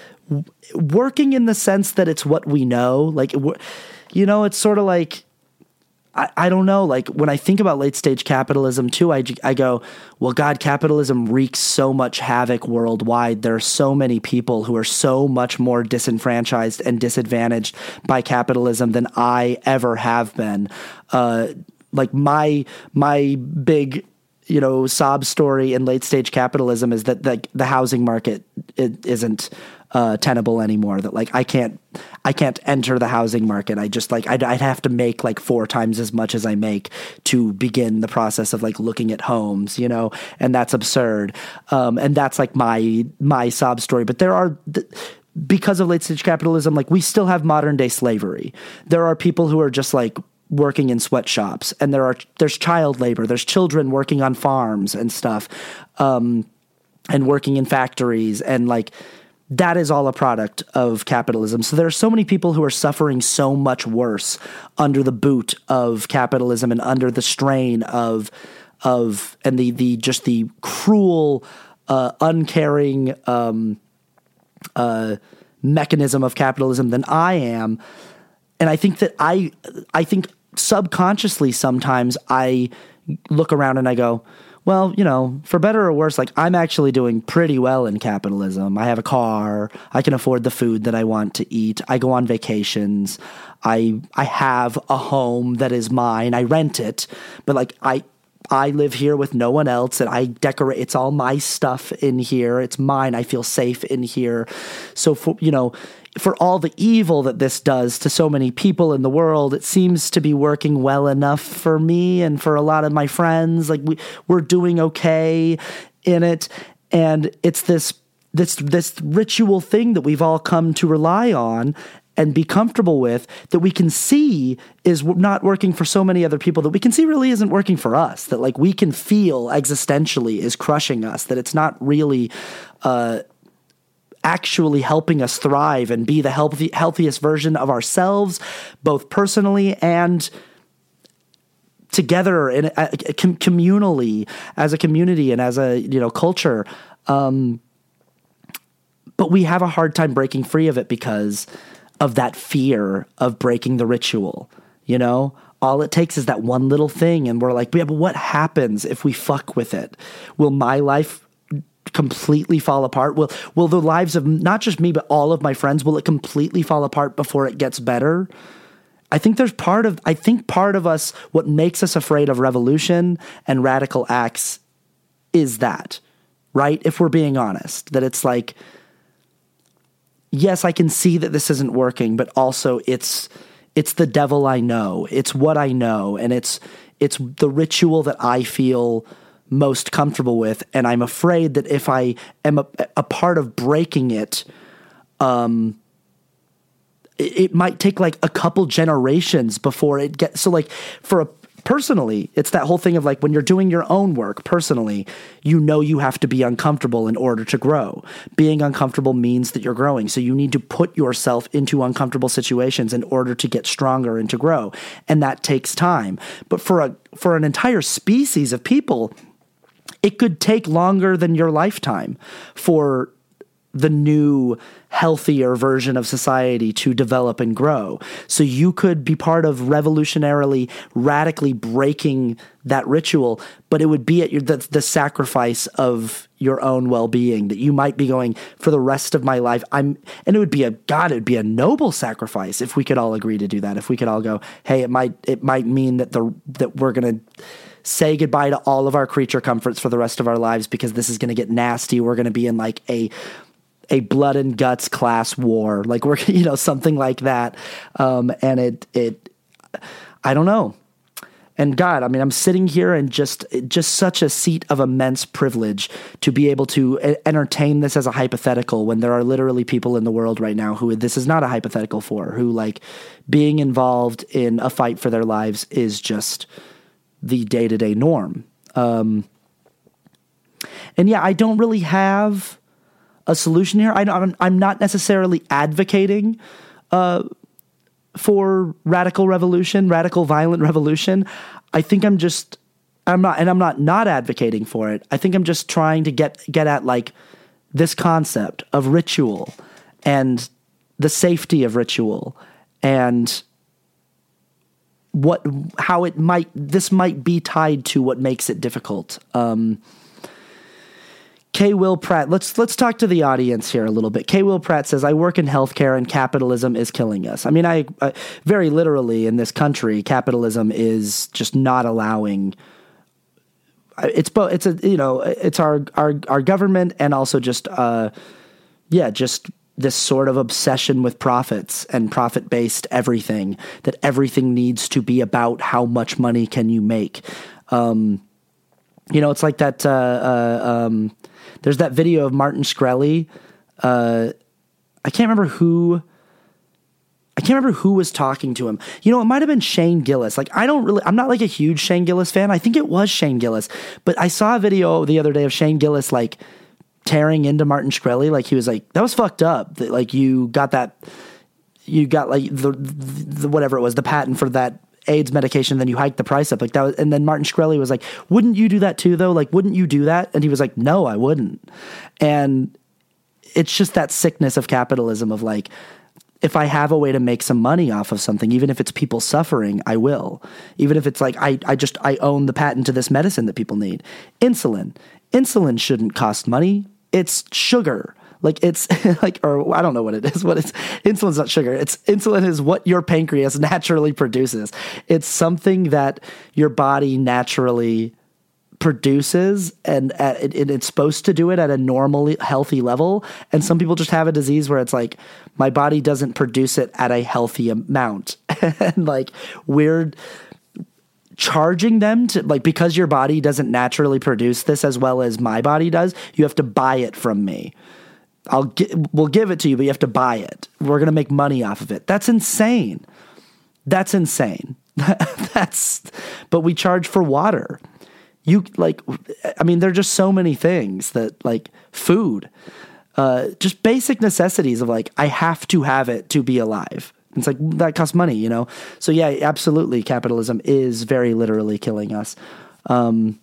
working in the sense that it's what we know. Like, you know, it's sort of like, I, I don't know, like when I think about late stage capitalism too, I, I go, well, God, capitalism wreaks so much havoc worldwide. There are so many people who are so much more disenfranchised and disadvantaged by capitalism than I ever have been. Uh, like my, my big, you know, sob story in late stage capitalism is that the, the housing market it isn't uh, tenable anymore. That like I can't, I can't enter the housing market. I just like I'd, I'd have to make like four times as much as I make to begin the process of like looking at homes, you know, and that's absurd. Um, and that's like my my sob story. But there are. Th- because of late stage capitalism, like we still have modern day slavery. There are people who are just like working in sweatshops, and there are there's child labor. There's children working on farms and stuff, um, and working in factories, and like that is all a product of capitalism. So there are so many people who are suffering so much worse under the boot of capitalism and under the strain of of and the the just the cruel, uh, uncaring um, uh, mechanism of capitalism than I am. And I think that I, I think subconsciously sometimes I look around and I go, well, you know, for better or worse, like I'm actually doing pretty well in capitalism. I have a car. I can afford the food that I want to eat. I go on vacations. I I have a home that is mine. I rent it, but like I I live here with no one else, and I decorate. It's all my stuff in here. It's mine. I feel safe in here. So for you know. For all the evil that this does to so many people in the world, it seems to be working well enough for me and for a lot of my friends. Like we, we're doing okay in it. And it's this, this, this ritual thing that we've all come to rely on. and be comfortable with, that we can see is not working for so many other people, that we can see really isn't working for us, that like we can feel existentially is crushing us, that it's not really uh, actually helping us thrive and be the healthy, healthiest version of ourselves, both personally and together and uh, com- communally as a community and as a, you know, culture. Um, but we have a hard time breaking free of it because of that fear of breaking the ritual. You know, all it takes is that one little thing. And we're like, yeah, but what happens if we fuck with it? Will my life completely fall apart? Will, will the lives of not just me, but all of my friends, will it completely fall apart before it gets better? I think there's part of, I think part of us, what makes us afraid of revolution and radical acts is that, right? If we're being honest, that it's like, yes, I can see that this isn't working, but also it's, it's the devil I know. It's what I know. And it's, it's the ritual that I feel most comfortable with. And I'm afraid that if I am a, a part of breaking it, um, it might take like a couple generations before it gets, so like for a, personally, it's that whole thing of like when you're doing your own work personally, you know, you have to be uncomfortable in order to grow. Being uncomfortable means that you're growing. So you need to put yourself into uncomfortable situations in order to get stronger and to grow. And that takes time. But for a, for an entire species of people, it could take longer than your lifetime for the new, healthier version of society to develop and grow. So you could be part of revolutionarily, radically breaking that ritual, but it would be at your, the, the sacrifice of your own well-being, that you might be going, for the rest of my life, I'm, and it would be a, God, it would be a noble sacrifice if we could all agree to do that. If we could all go, hey, it might, it might mean that the, that we're going to say goodbye to all of our creature comforts for the rest of our lives, because this is going to get nasty. We're going to be in like a, a blood and guts class war, like we're, you know, something like that. Um, and it, it, I don't know. And God, I mean, I'm sitting here and just, just such a seat of immense privilege to be able to entertain this as a hypothetical when there are literally people in the world right now who this is not a hypothetical for, who like being involved in a fight for their lives is just the day-to-day norm. Um, and yeah, I don't really have a solution here. I don't, I'm not necessarily advocating uh, for radical revolution, radical violent revolution. I think I'm just, I'm not, and I'm not not advocating for it. I think I'm just trying to get get at like this concept of ritual and the safety of ritual and what, how it might, this might be tied to what makes it difficult. Um, K. Will Pratt, let's let's talk to the audience here a little bit. K. Will Pratt says, I work in healthcare and capitalism is killing us. I mean, I, I very literally in this country, capitalism is just not allowing, it's both, it's a, you know, it's our, our, our government and also just, uh, yeah, just this sort of obsession with profits and profit-based everything, that everything needs to be about how much money can you make. Um, you know, it's like that, uh, uh, um, there's that video of Martin Shkreli. Uh, I can't remember who, I can't remember who was talking to him. You know, it might've been Shane Gillis. Like, I don't really, I'm not like a huge Shane Gillis fan. I think it was Shane Gillis, but I saw a video the other day of Shane Gillis, like tearing into Martin Shkreli. Like he was like, that was fucked up. That like you got that, you got like the, the, whatever it was, the patent for that AIDS medication, then you hiked the price up like that was, and then Martin Shkreli was like, wouldn't you do that too though? Like, wouldn't you do that? And he was like, no, I wouldn't. And it's just that sickness of capitalism of like, if I have a way to make some money off of something, even if it's people suffering, I will. Even if it's like, I, I just, I own the patent to this medicine that people need. Insulin. Insulin shouldn't cost money. It's sugar. Like it's like, or I don't know what it is. What it's insulin's not sugar. It's insulin is what your pancreas naturally produces. It's something that your body naturally produces, and at, it, it's supposed to do it at a normally healthy level. And some people just have a disease where it's like, my body doesn't produce it at a healthy amount, and like we're charging them to like, because your body doesn't naturally produce this as well as my body does, you have to buy it from me. I'll gi- we'll give it to you, but you have to buy it. We're going to make money off of it. That's insane. That's insane. That's, but we charge for water. You like, I mean, there are just so many things that like food, uh, just basic necessities of like, I have to have it to be alive. It's like, that costs money, you know? So yeah, absolutely. Capitalism is very literally killing us. Um,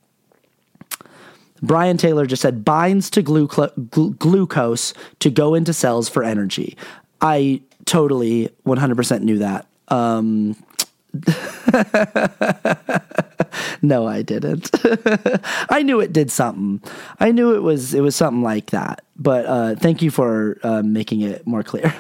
Brian Taylor just said binds to glu- glu- glucose to go into cells for energy. I totally one hundred percent knew that. Um, no, I didn't. I knew it did something. I knew it was it was something like that. But uh, thank you for uh, making it more clear.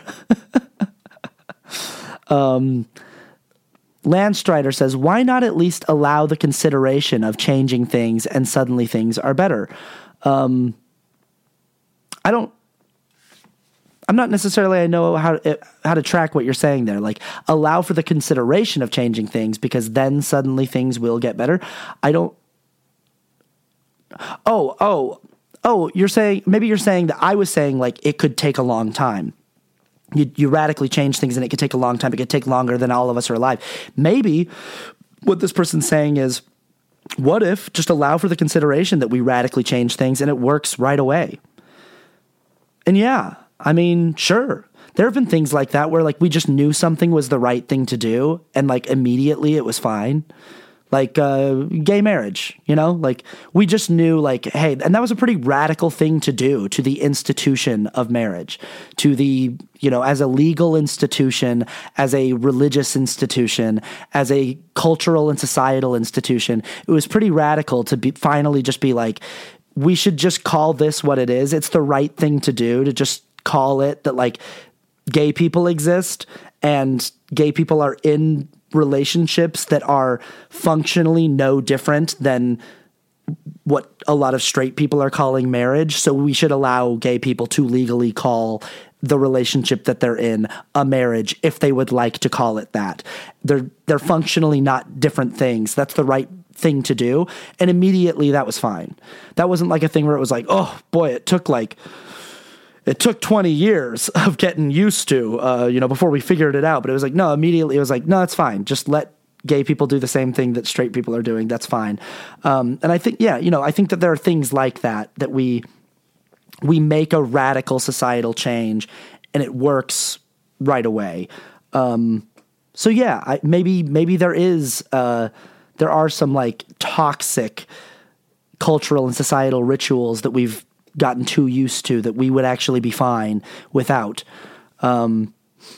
um, Lance Strider says, why not at least allow the consideration of changing things and suddenly things are better? Um, I don't. I'm not necessarily, I know how to, how to track what you're saying there. Like, allow for the consideration of changing things because then suddenly things will get better. I don't. Oh, oh, oh, you're saying, maybe you're saying that I was saying like it could take a long time. You, you radically change things and it could take a long time. It could take longer than all of us are alive. Maybe what this person's saying is, what if just allow for the consideration that we radically change things and it works right away? And yeah, I mean, sure. There have been things like that where like we just knew something was the right thing to do and like immediately it was fine. Like uh, gay marriage, you know, like we just knew like, hey, and that was a pretty radical thing to do to the institution of marriage, to the, you know, as a legal institution, as a religious institution, as a cultural and societal institution. It was pretty radical to be finally just be like, we should just call this what it is. It's the right thing to do to just call it that like gay people exist and gay people are in relationships that are functionally no different than what a lot of straight people are calling marriage. So we should allow gay people to legally call the relationship that they're in a marriage if they would like to call it that. They're they're functionally not different things. That's the right thing to do. And immediately that was fine. That wasn't like a thing where it was like, oh boy, it took like It took twenty years of getting used to, uh, you know, before we figured it out. But it was like, no, immediately it was like, no, it's fine. Just let gay people do the same thing that straight people are doing. That's fine. Um, and I think, yeah, you know, I think that there are things like that, that we, we make a radical societal change and it works right away. Um, so yeah, I, maybe, maybe there is, uh, there are some like toxic cultural and societal rituals that we've gotten too used to that we would actually be fine without. Um,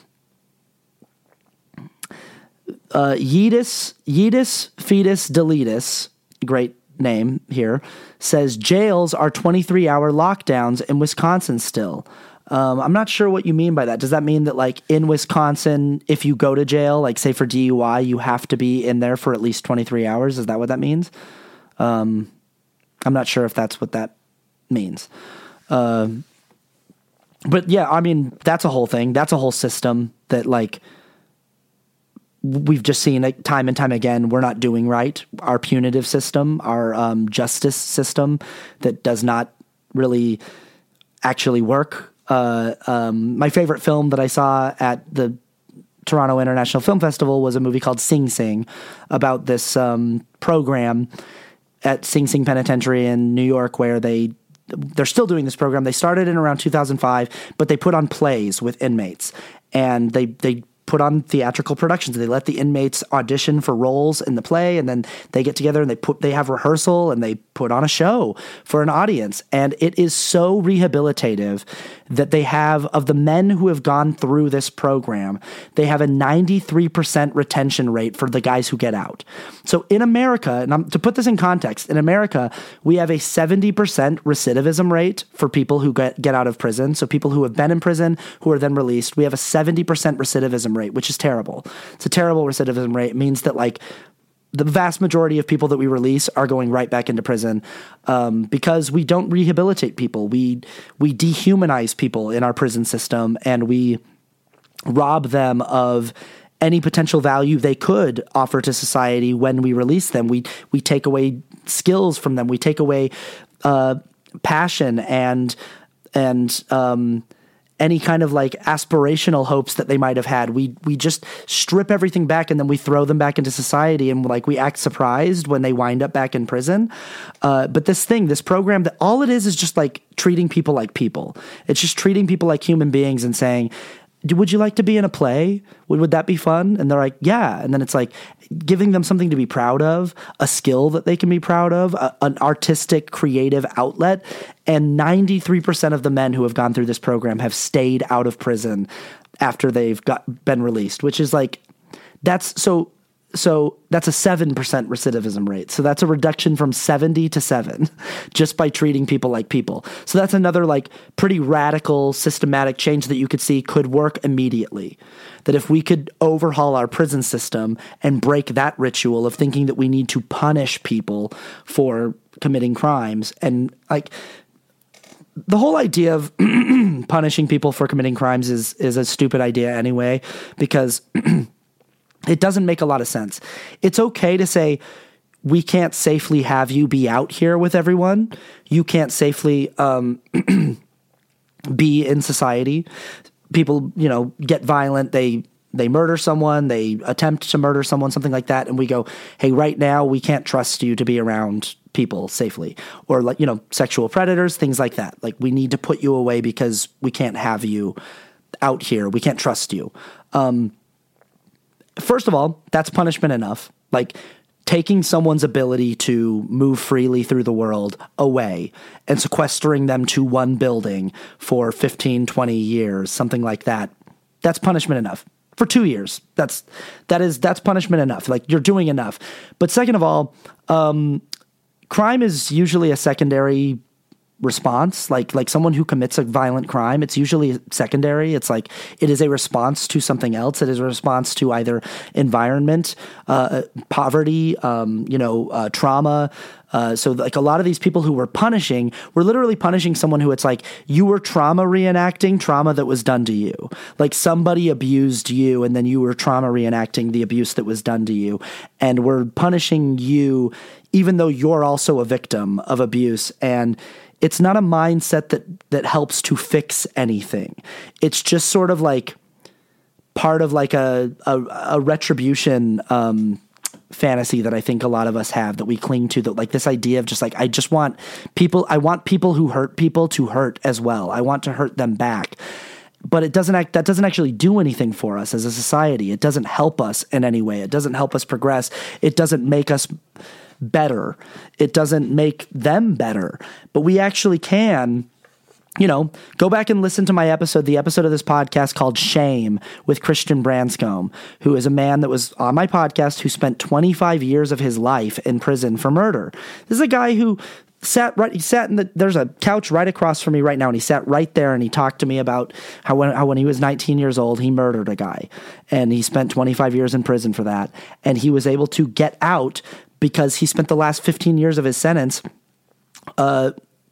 uh, Yeetus, Yeetus Fetus Deletus, great name here, says jails are twenty-three hour lockdowns in Wisconsin still. Um, I'm not sure what you mean by that. Does that mean that like in Wisconsin, if you go to jail, like say for D U I, you have to be in there for at least twenty-three hours? Is that what that means? Um, I'm not sure if that's what that means. Um, but yeah, I mean, that's a whole thing. That's a whole system that like we've just seen it time and time again. We're not doing right. Our punitive system, our um, justice system that does not really actually work. Uh, um, my favorite film that I saw at the Toronto International Film Festival was a movie called Sing Sing about this um, program at Sing Sing Penitentiary in New York where they they're still doing this program. They started in around two thousand five, but they put on plays with inmates and they, they put on theatrical productions. They let the inmates audition for roles in the play and then they get together and they put, they have rehearsal and they put on a show for an audience. And it is so rehabilitative that they have, of the men who have gone through this program, they have a ninety-three percent retention rate for the guys who get out. So in America, and I'm, to put this in context, in America, we have a seventy percent recidivism rate for people who get, get out of prison. So people who have been in prison, who are then released, we have a seventy percent recidivism rate, which is terrible. It's a terrible recidivism rate. It means that like the vast majority of people that we release are going right back into prison um, because we don't rehabilitate people. We we dehumanize people in our prison system and we rob them of any potential value they could offer to society when we release them. We we take away skills from them. We take away uh, passion and and um, any kind of like aspirational hopes that they might have had. We we just strip everything back and then we throw them back into society, and like we act surprised when they wind up back in prison. Uh, but this thing, this program, that all it is is just like treating people like people. It's just treating people like human beings and saying, would you like to be in a play? Would, would that be fun? And they're like, yeah. And then it's like giving them something to be proud of, a skill that they can be proud of, a, an artistic, creative outlet. And ninety-three percent of the men who have gone through this program have stayed out of prison after they've got been released, which is like, that's so, so that's a seven percent recidivism rate. So that's a reduction from seventy to seven just by treating people like people. So that's another like pretty radical systematic change that you could see could work immediately. That if we could overhaul our prison system and break that ritual of thinking that we need to punish people for committing crimes, and like the whole idea of punishing people for committing crimes is, is a stupid idea anyway, because it doesn't make a lot of sense. It's okay to say, we can't safely have you be out here with everyone. You can't safely um, be in society. People, you know, get violent. They they murder someone. They attempt to murder someone, something like that. And we go, hey, right now we can't trust you to be around people safely. Or like, you know, sexual predators, things like that. Like, we need to put you away because we can't have you out here. We can't trust you. Um, First of all, that's punishment enough. Like taking someone's ability to move freely through the world away and sequestering them to one building for fifteen, twenty years, something like that. That's punishment enough. For two years. That's, that is, that's punishment enough. Like, you're doing enough. But second of all, um, crime is usually a secondary response. Like, like someone who commits a violent crime, it's usually secondary. It's like, it is a response to something else. It is a response to either environment, uh, poverty, um, you know, uh, trauma. Uh, so like a lot of these people who were punishing, were literally punishing someone who it's like, you were trauma reenacting trauma that was done to you. Like somebody abused you and then you were trauma reenacting the abuse that was done to you. And we're punishing you even though you're also a victim of abuse. And it's not a mindset that, that helps to fix anything. It's just sort of like part of like a, a, a retribution, um, fantasy that I think a lot of us have, that we cling to, that like this idea of just like, I just want people, I want people who hurt people to hurt as well. I want to hurt them back. But it doesn't act, that doesn't actually do anything for us as a society. It doesn't help us in any way. It doesn't help us progress. It doesn't make us better. It doesn't make them better. But we actually can, you know, go back and listen to my episode, the episode of this podcast called Shame with Christian Branscombe, who is a man that was on my podcast who spent twenty-five years of his life in prison for murder. This is a guy who sat right, he sat in the, there's a couch right across from me right now, and he sat right there and he talked to me about how when, how when he was nineteen years old, he murdered a guy, and he spent twenty-five years in prison for that. And he was able to get out because he spent the last fifteen years of his sentence, uh,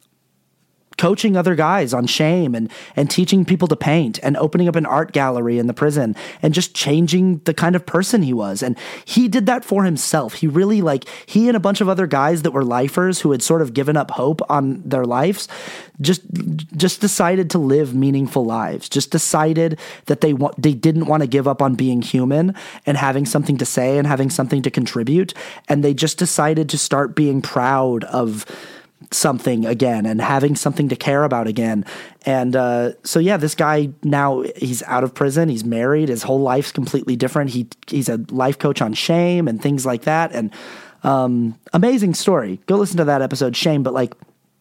coaching other guys on shame and, and teaching people to paint and opening up an art gallery in the prison and just changing the kind of person he was. And he did that for himself. He really like, he and a bunch of other guys that were lifers who had sort of given up hope on their lives, just, just decided to live meaningful lives, just decided that they want, they didn't want to give up on being human and having something to say and having something to contribute. And they just decided to start being proud of something again and having something to care about again. And uh, so, yeah, this guy now, he's out of prison. He's married. His whole life's completely different. He He's a life coach on shame and things like that. And um, amazing story. Go listen to that episode, Shame. But like,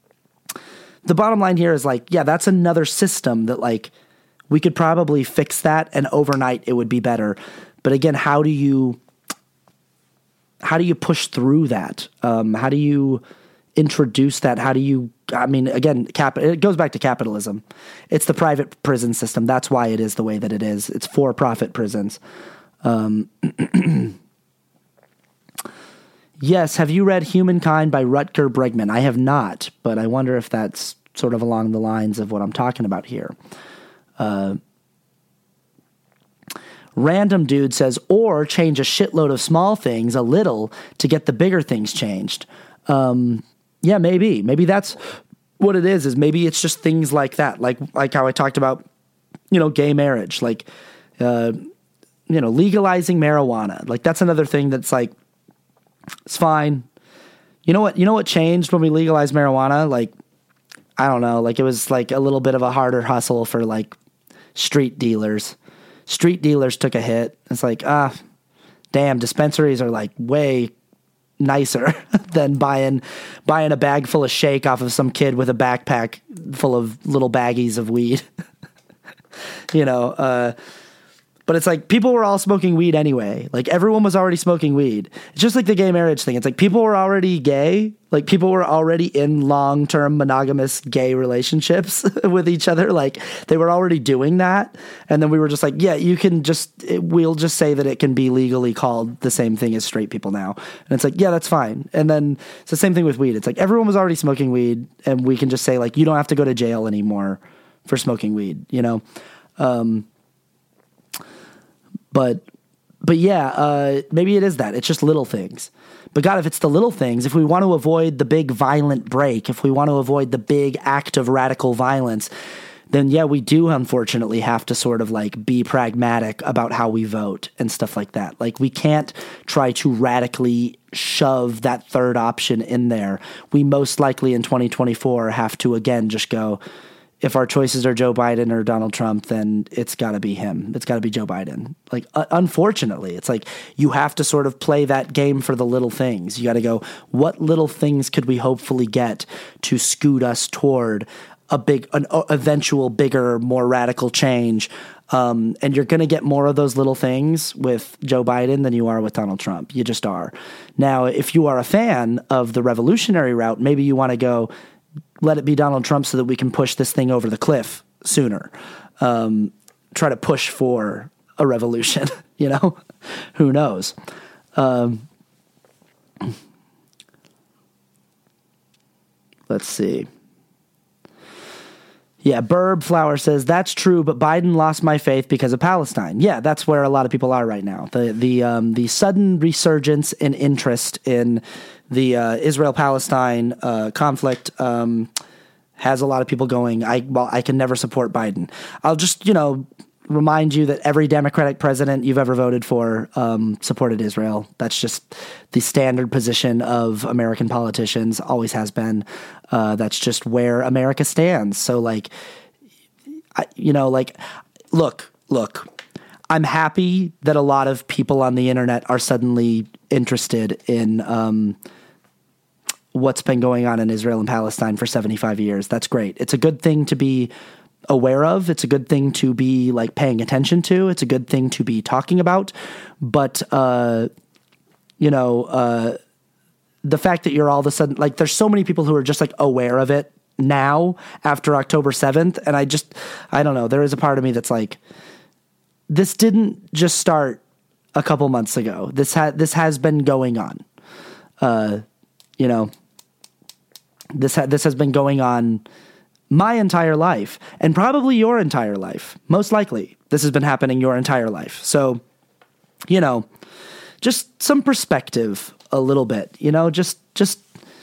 the bottom line here is like, yeah, that's another system that like we could probably fix that and overnight it would be better. But again, how do you, how do you push through that? Um, how do you introduce that? How do you, I mean, again, cap, it goes back to capitalism. It's the private prison system. That's why it is the way that it is. It's for-profit prisons. Um, yes. Have you read Humankind by Rutger Bregman? I have not, but I wonder if that's sort of along the lines of what I'm talking about here. Uh, Random Dude says, or change a shitload of small things a little to get the bigger things changed. Um, Yeah, maybe. Maybe that's what it is is maybe it's just things like that, like like how I talked about, you know, gay marriage, like, uh, you know, legalizing marijuana. Like that's another thing that's like, it's fine. You know what? You know what changed when we legalized marijuana? Like, I don't know. Like it was like a little bit of a harder hustle for like street dealers. Street dealers took a hit. It's like, ah, damn, dispensaries are like way nicer than buying buying a bag full of shake off of some kid with a backpack full of little baggies of weed. you know, uh, but it's like people were all smoking weed anyway. Like everyone was already smoking weed. It's just like the gay marriage thing. It's like people were already gay. Like people were already in long-term monogamous gay relationships with each other. Like they were already doing that. And then we were just like, yeah, you can just, it, we'll just say that it can be legally called the same thing as straight people now. And it's like, yeah, that's fine. And then it's the same thing with weed. It's like everyone was already smoking weed and we can just say like, you don't have to go to jail anymore for smoking weed, you know? Um, But, but yeah, uh, maybe it is that. It's just little things. But God, if it's the little things, if we want to avoid the big violent break, if we want to avoid the big act of radical violence, then yeah, we do unfortunately have to sort of like be pragmatic about how we vote and stuff like that. Like we can't try to radically shove that third option in there. We most likely in twenty twenty-four have to again just go, if our choices are Joe Biden or Donald Trump, then it's got to be him. It's got to be Joe Biden. Like, uh, unfortunately, it's like you have to sort of play that game for the little things. You got to go, what little things could we hopefully get to scoot us toward a big, an uh, eventual bigger, more radical change? Um, and you're going to get more of those little things with Joe Biden than you are with Donald Trump. You just are. Now, if you are a fan of the revolutionary route, maybe you want to go, let it be Donald Trump so that we can push this thing over the cliff sooner. Um, try to push for a revolution, you know? Who knows? Um, let's see. Yeah, Burb Flower says, that's true, but Biden lost my faith because of Palestine. Yeah, that's where a lot of people are right now. The the um, the sudden resurgence in interest in the uh, Israel-Palestine uh, conflict um, has a lot of people going, I well, I can never support Biden. I'll just, you know, remind you that every Democratic president you've ever voted for um, supported Israel. That's just the standard position of American politicians, always has been. Uh, that's just where America stands. So, like, I, you know, like, look, look, I'm happy that a lot of people on the internet are suddenly interested in um, what's been going on in Israel and Palestine for seventy-five years. That's great. It's a good thing to be aware of. It's a good thing to be like paying attention to. It's a good thing to be talking about. But, uh, you know, uh, the fact that you're all of a sudden, like, there's so many people who are just like aware of it now after October seventh. And I just, I don't know, there is a part of me that's like, this didn't just start a couple months ago. This had, this has been going on. Uh, you know, this ha- this has been going on my entire life, and probably your entire life. Most likely, this has been happening your entire life. So, you know, just some perspective a little bit, you know, just, just,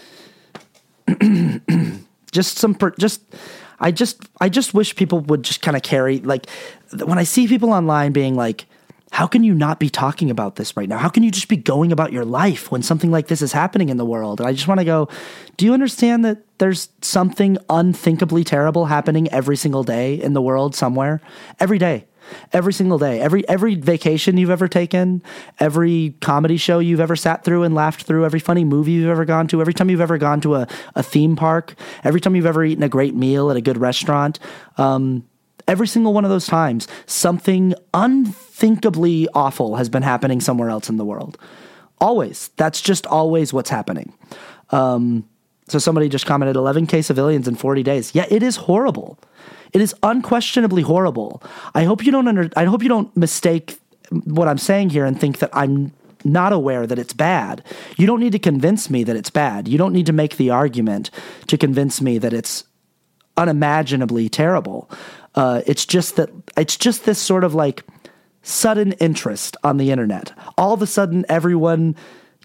just some, per- just, I just, I just wish people would just kind of carry, like, when I see people online being like, how can you not be talking about this right now? How can you just be going about your life when something like this is happening in the world? And I just want to go, do you understand that there's something unthinkably terrible happening every single day in the world somewhere? Every day. Every single day. Every every vacation you've ever taken, every comedy show you've ever sat through and laughed through, every funny movie you've ever gone to, every time you've ever gone to a, a theme park, every time you've ever eaten a great meal at a good restaurant, um, every single one of those times, something unthinkably awful has been happening somewhere else in the world. Always. That's just always what's happening. Um, so somebody just commented, eleven K civilians in forty days. Yeah, it is horrible. It is unquestionably horrible. I hope you don't under, I hope you don't mistake what I'm saying here and think that I'm not aware that it's bad. You don't need to convince me that it's bad. You don't need to make the argument to convince me that it's unimaginably terrible. Uh, it's just that it's just this sort of like sudden interest on the internet. All of a sudden, everyone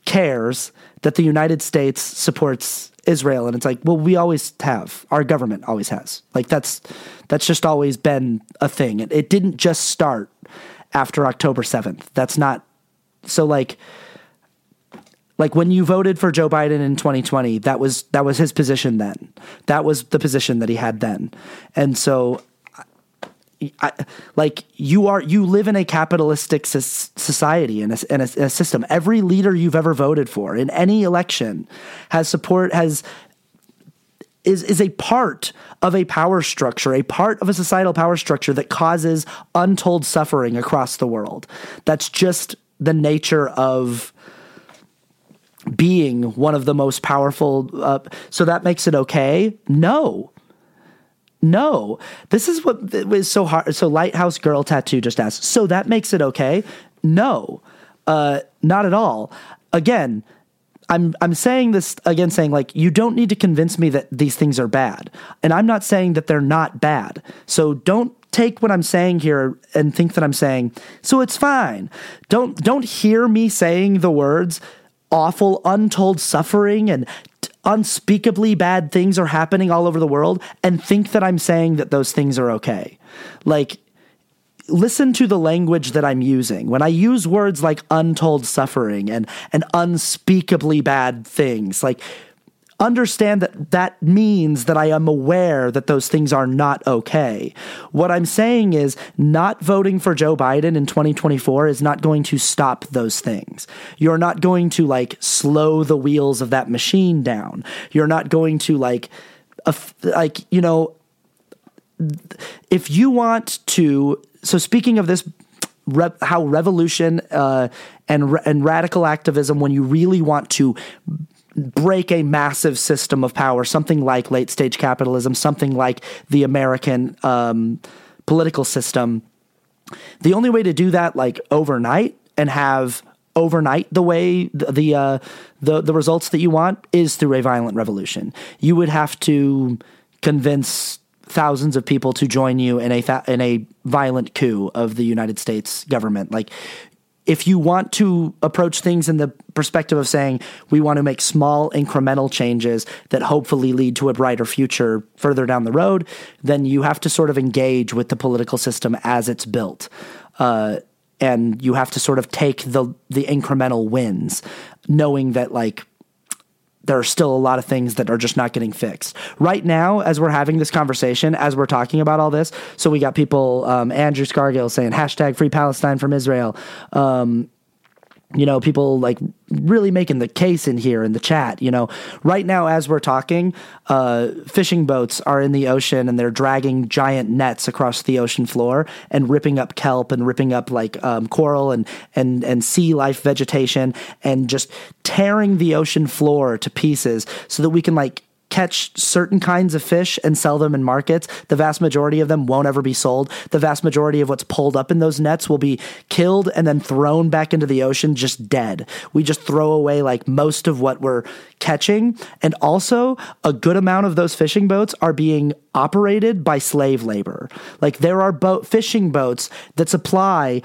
cares that the United States supports Israel. And it's like, well, we always have. Our government always has. Like, that's that's just always been a thing. It, it didn't just start after October seventh. That's not... So, like... Like, when you voted for Joe Biden in twenty twenty, that was that was his position then. That was the position that he had then. And so, I, like, you are you live in a capitalistic society and a, in a, a system. Every leader you've ever voted for in any election has support has is is a part of a power structure, a part of a societal power structure that causes untold suffering across the world. That's just the nature of being one of the most powerful. Uh, so that makes it okay? No. No. This is what is so hard. So Lighthouse Girl Tattoo just asked, so that makes it okay? No. Uh, not at all. Again, I'm I'm saying this again, saying like, you don't need to convince me that these things are bad. And I'm not saying that they're not bad. So don't take what I'm saying here and think that I'm saying, so it's fine. Don't don't hear me saying the words awful, untold suffering and t- unspeakably bad things are happening all over the world and think that I'm saying that those things are okay. Like, listen to the language that I'm using. When I use words like untold suffering and, and unspeakably bad things, like, understand that that means that I am aware that those things are not okay. What I'm saying is not voting for Joe Biden in twenty twenty-four is not going to stop those things. You're not going to like slow the wheels of that machine down. You're not going to like, uh, like, you know, if you want to, so speaking of this, re- how revolution uh, and, and radical activism, when you really want to break a massive system of power, something like late stage capitalism, something like the American um, political system, the only way to do that like overnight and have overnight the way the the, uh, the the results that you want is through a violent revolution. You would have to convince thousands of people to join you in a fa- in a violent coup of the United States government. Like, if you want to approach things in the perspective of saying we want to make small incremental changes that hopefully lead to a brighter future further down the road, then you have to sort of engage with the political system as it's built. Uh, and you have to sort of take the the incremental wins, knowing that like there are still a lot of things that are just not getting fixed. Right now, as we're having this conversation, as we're talking about all this, so we got people, um, Andrew Scargill saying, hashtag Free Palestine from Israel. Um, you know, people like really making the case in here in the chat. You know, right now, as we're talking, uh, fishing boats are in the ocean and they're dragging giant nets across the ocean floor and ripping up kelp and ripping up like um, coral and, and, and sea life vegetation and just tearing the ocean floor to pieces so that we can like catch certain kinds of fish and sell them in markets. The vast majority of them won't ever be sold. The vast majority of what's pulled up in those nets will be killed and then thrown back into the ocean just dead. We just throw away like most of what we're catching. And also a good amount of those fishing boats are being operated by slave labor. Like there are boat fishing boats that supply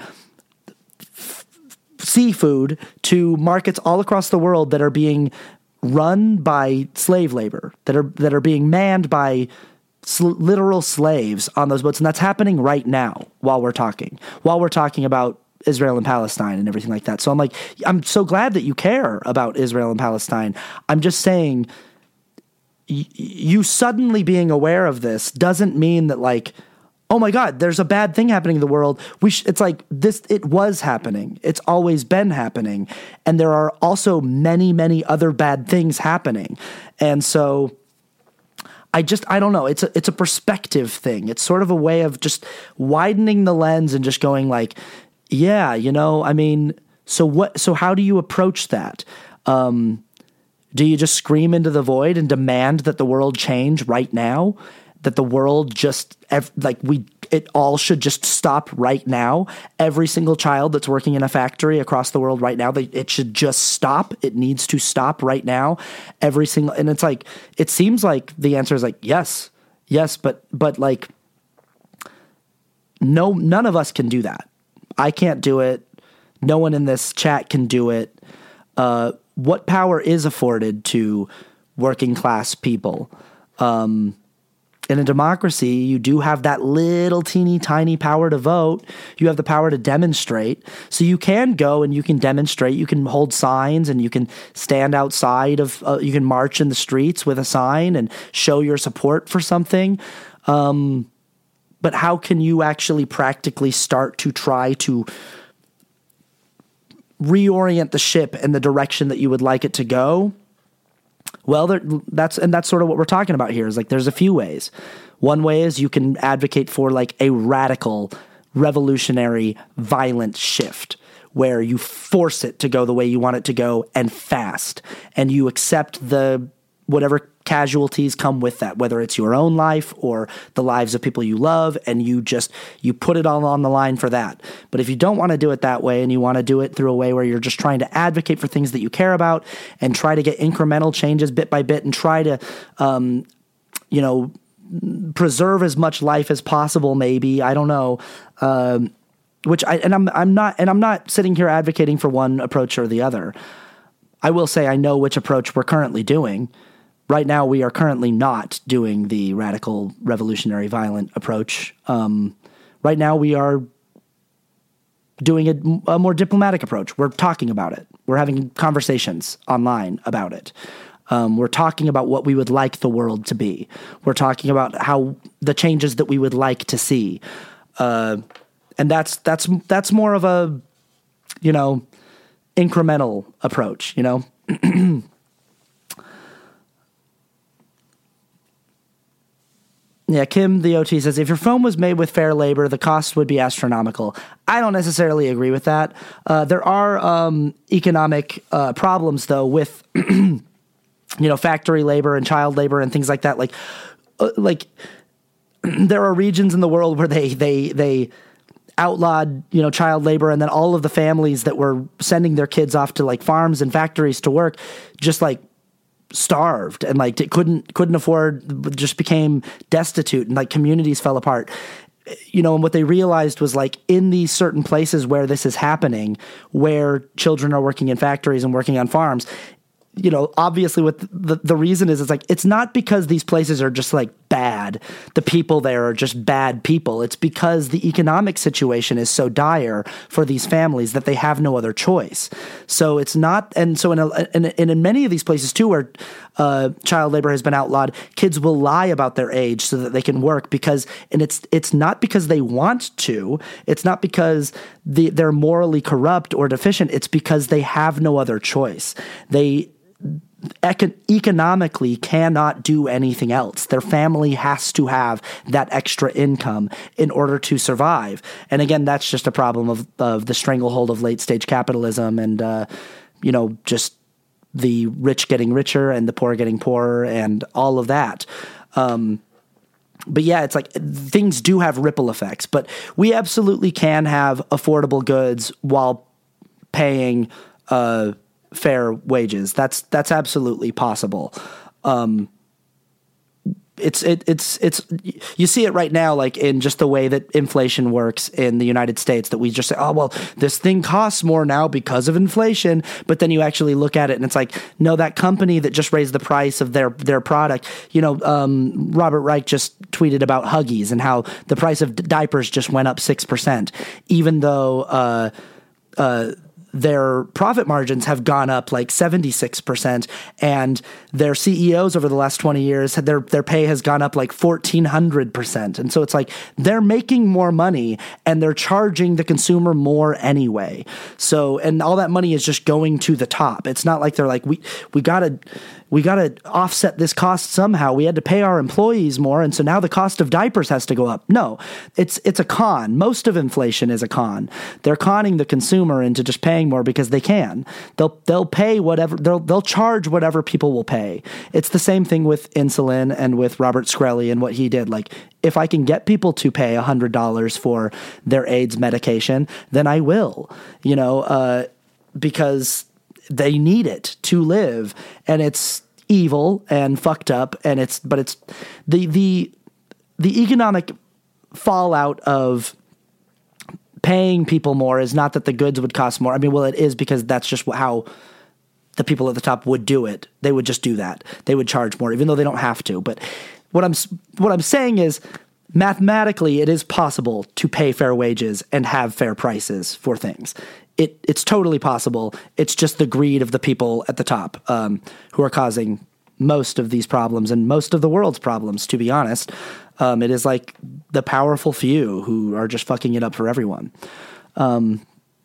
f- seafood to markets all across the world that are being run by slave labor, that are that are being manned by sl- literal slaves on those boats, and that's happening right now while we're talking, while we're talking about Israel and Palestine and everything like that. So I'm like, I'm so glad that you care about Israel and Palestine. I'm just saying, y- you suddenly being aware of this doesn't mean that like, oh my God, there's a bad thing happening in the world. We sh- it's like this, it was happening. It's always been happening. And there are also many, many other bad things happening. And so I just, I don't know. It's a, it's a perspective thing. It's sort of a way of just widening the lens and just going like, yeah, you know, I mean, so what, so how do you approach that? Um, do you just scream into the void and demand that the world change right now? That the world just like we, it all should just stop right now. Every single child that's working in a factory across the world right now, they, it should just stop. It needs to stop right now. Every single, and it's like, it seems like the answer is like, yes, yes, but, but like, no, none of us can do that. I can't do it. No one in this chat can do it. uh, what power is afforded to working class people. Um, in a democracy, you do have that little teeny tiny power to vote. You have the power to demonstrate. So you can go and you can demonstrate. You can hold signs and you can stand outside of, uh, you can march in the streets with a sign and show your support for something. Um, but how can you actually practically start to try to reorient the ship in the direction that you would like it to go? Well, there, that's and that's sort of what we're talking about here. Is like there's a few ways. One way is you can advocate for like a radical, revolutionary, violent shift where you force it to go the way you want it to go and fast, and you accept the whatever casualties come with that, whether it's your own life or the lives of people you love, and you just you put it all on the line for that. But if you don't want to do it that way and you want to do it through a way where you're just trying to advocate for things that you care about and try to get incremental changes bit by bit and try to um, you know preserve as much life as possible, maybe, I don't know, um, which I and I'm I'm not and I'm not sitting here advocating for one approach or the other. I will say I know which approach we're currently doing. Right now, we are currently not doing the radical, revolutionary, violent approach. Um, right now, we are doing a, a more diplomatic approach. We're talking about it. We're having conversations online about it. Um, we're talking about what we would like the world to be. We're talking about how the changes that we would like to see, uh, and that's that's that's more of a, you know, incremental approach. You know. Yeah, Kim the O T says, if your phone was made with fair labor, the cost would be astronomical. I don't necessarily agree with that. Uh, there are um, economic uh, problems, though, with you know factory labor and child labor and things like that. Like, uh, like there are regions in the world where they they they outlawed you know child labor, and then all of the families that were sending their kids off to like farms and factories to work just like starved and like it couldn't couldn't afford, just became destitute, and like communities fell apart. You know, and what they realized was like in these certain places where this is happening, where children are working in factories and working on farms, you know, obviously what the, the reason is, it's like, it's not because these places are just like bad. The people there are just bad people. It's because the economic situation is so dire for these families that they have no other choice. So it's not, and so in a, in, in, in many of these places too, where uh, child labor has been outlawed, kids will lie about their age so that they can work because, and it's, it's not because they want to, it's not because the, they're morally corrupt or deficient. It's because they have no other choice. They, Econ- economically cannot do anything else. Their family has to have that extra income in order to survive. And again, that's just a problem of, of the stranglehold of late stage capitalism and, uh, you know, just the rich getting richer and the poor getting poorer and all of that. Um, but yeah, it's like things do have ripple effects, but we absolutely can have affordable goods while paying, uh, fair wages. That's that's absolutely possible. Um, it's it, it's it's you see it right now, like in just the way that inflation works in the United States. That we just say, oh well, this thing costs more now because of inflation. But then you actually look at it, and it's like, no, that company that just raised the price of their their product. You know, um, Robert Reich just tweeted about Huggies and how the price of d- diapers just went up six percent, even though. Uh, uh, Their profit margins have gone up like seventy-six percent, and their C E Os over the last twenty years, their their pay has gone up like fourteen hundred percent. And so it's like they're making more money and they're charging the consumer more anyway. So, and all that money is just going to the top. It's not like they're like, we we gotta we gotta offset this cost somehow. We had to pay our employees more, and so now the cost of diapers has to go up. No, it's it's a con. Most of inflation is a con. They're conning the consumer into just paying more because they can. They'll they'll pay whatever they'll they'll charge whatever people will pay. It's the same thing with insulin and with Robert Shkreli and what he did. Like, if I can get people to pay a hundred dollars for their AIDS medication, then I will. You know, uh, because they need it to live, and it's evil and fucked up, and it's but it's the the the economic fallout of paying people more is not that the goods would cost more. I mean, well, it is because that's just how the people at the top would do it. They would just do that. They would charge more, even though they don't have to. But what I'm what I'm saying is, mathematically, it is possible to pay fair wages and have fair prices for things. It it's totally possible. It's just the greed of the people at the top um, who are causing most of these problems and most of the world's problems, to be honest. Um, it is like the powerful few who are just fucking it up for everyone. Um,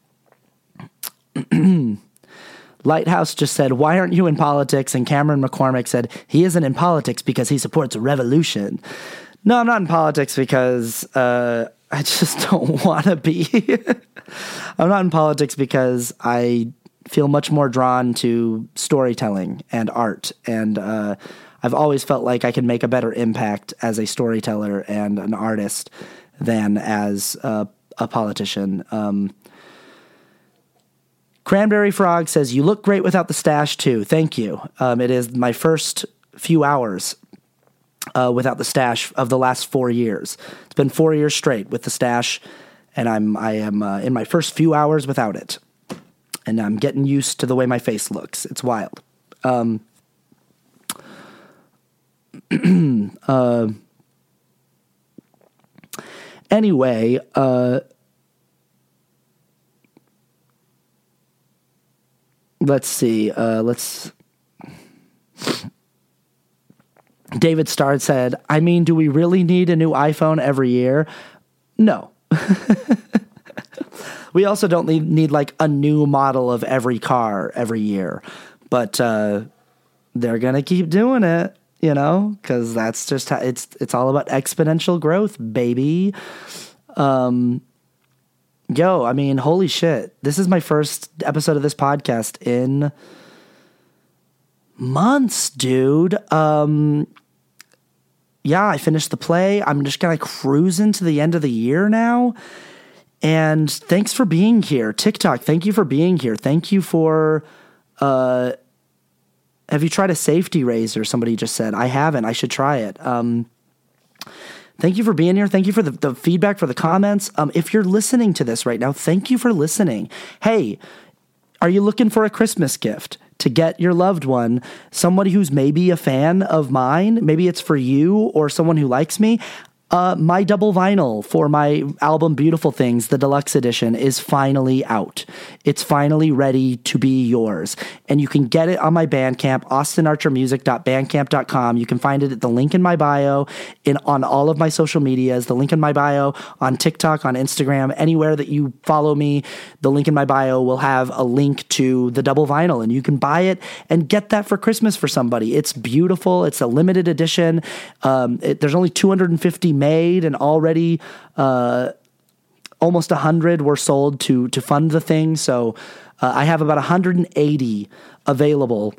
Lighthouse just said, why aren't you in politics? And Cameron McCormick said, he isn't in politics because he supports a revolution. No, I'm not in politics because uh, I just don't want to be. I'm not in politics because I feel much more drawn to storytelling and art. And uh, I've always felt like I can make a better impact as a storyteller and an artist than as a, a politician. Um, Cranberry Frog says, you look great without the stash too. Thank you. Um, it is my first few hours uh, without the stash of the last four years. It's been four years straight with the stash, and I'm I am uh, in my first few hours without it, and I'm getting used to the way my face looks. It's wild. Um, uh, anyway. Uh, Let's see. Uh, let's. David Starr said, I mean, do we really need a new iPhone every year? No. We also don't need, need like a new model of every car every year. But uh, they're going to keep doing it, you know, because that's just how it's, it's all about exponential growth, baby. Um, Yo, I mean, holy shit. This is my first episode of this podcast in months, dude. Um, yeah, I finished the play. I'm just kind of cruising to the end of the year now. And thanks for being here. TikTok, thank you for being here. Thank you for... Uh, have you tried a safety razor? Somebody just said. I haven't. I should try it. Um... Thank you for being here. Thank you for the, the feedback, for the comments. Um, if you're listening to this right now, thank you for listening. Hey, are you looking for a Christmas gift to get your loved one, somebody who's maybe a fan of mine? Maybe it's for you or someone who likes me. Uh, my double vinyl for my album Beautiful Things, the deluxe edition, is finally out. It's finally ready to be yours. And you can get it on my Bandcamp, austin archer music dot bandcamp dot com. You can find it at the link in my bio, in on all of my social medias, the link in my bio on TikTok, on Instagram, anywhere that you follow me. The link in my bio will have a link to the double vinyl, and you can buy it and get that for Christmas for somebody. It's beautiful. It's a limited edition. Um, it, there's only two hundred fifty made, and already uh, almost one hundred were sold to to fund the thing. So uh, I have about one hundred eighty available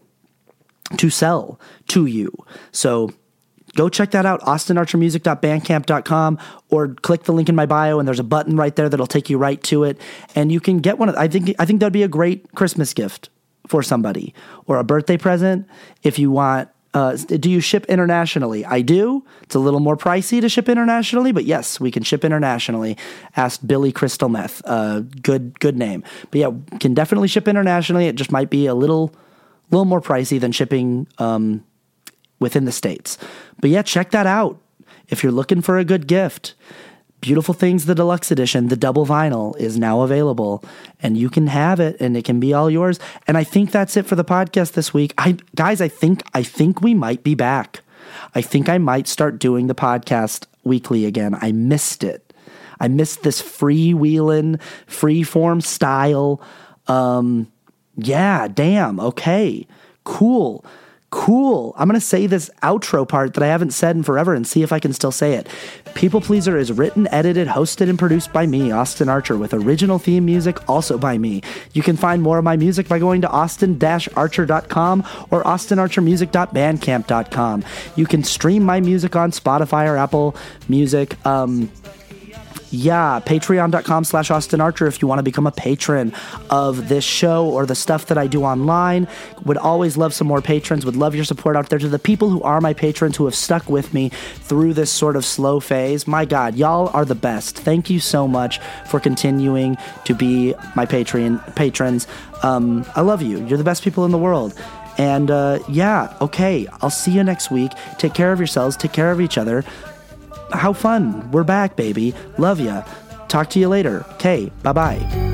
to sell to you. So go check that out, austin archer music dot bandcamp dot com, or click the link in my bio, and there's a button right there that'll take you right to it, and you can get one of. I think I think that'd be a great Christmas gift for somebody, or a birthday present if you want. Uh, do you ship internationally? I do. It's a little more pricey to ship internationally, but yes, we can ship internationally. Asked Billy Crystal Meth. Uh, good, good name. But yeah, can definitely ship internationally. It just might be a little, little more pricey than shipping um, within the States. But yeah, check that out if you're looking for a good gift. Beautiful Things, the deluxe edition, the double vinyl, is now available, and you can have it, and it can be all yours. And I think that's it for the podcast this week. I guys, I think I think we might be back. I think I might start doing the podcast weekly again. I missed it. I missed this freewheeling, freeform style. Um, yeah, damn. Okay, cool. Cool. I'm going to say this outro part that I haven't said in forever and see if I can still say it. People Pleaser is written, edited, hosted, and produced by me, Austin Archer, with original theme music also by me. You can find more of my music by going to austin archer dot com or austin archer music dot bandcamp dot com. You can stream my music on Spotify or Apple Music. Um... yeah, patreon.com slash Austin Archer if you want to become a patron of this show or the stuff that I do online. Would always love some more patrons, would love your support out there. To the people who are my patrons who have stuck with me through this sort of slow phase, my God, y'all are the best. Thank you so much for continuing to be my Patreon patrons. Um, I love you. You're the best people in the world. And uh, yeah, okay, I'll see you next week. Take care of yourselves. Take care of each other. How fun. We're back, baby. Love ya. Talk to you later. Okay, bye-bye.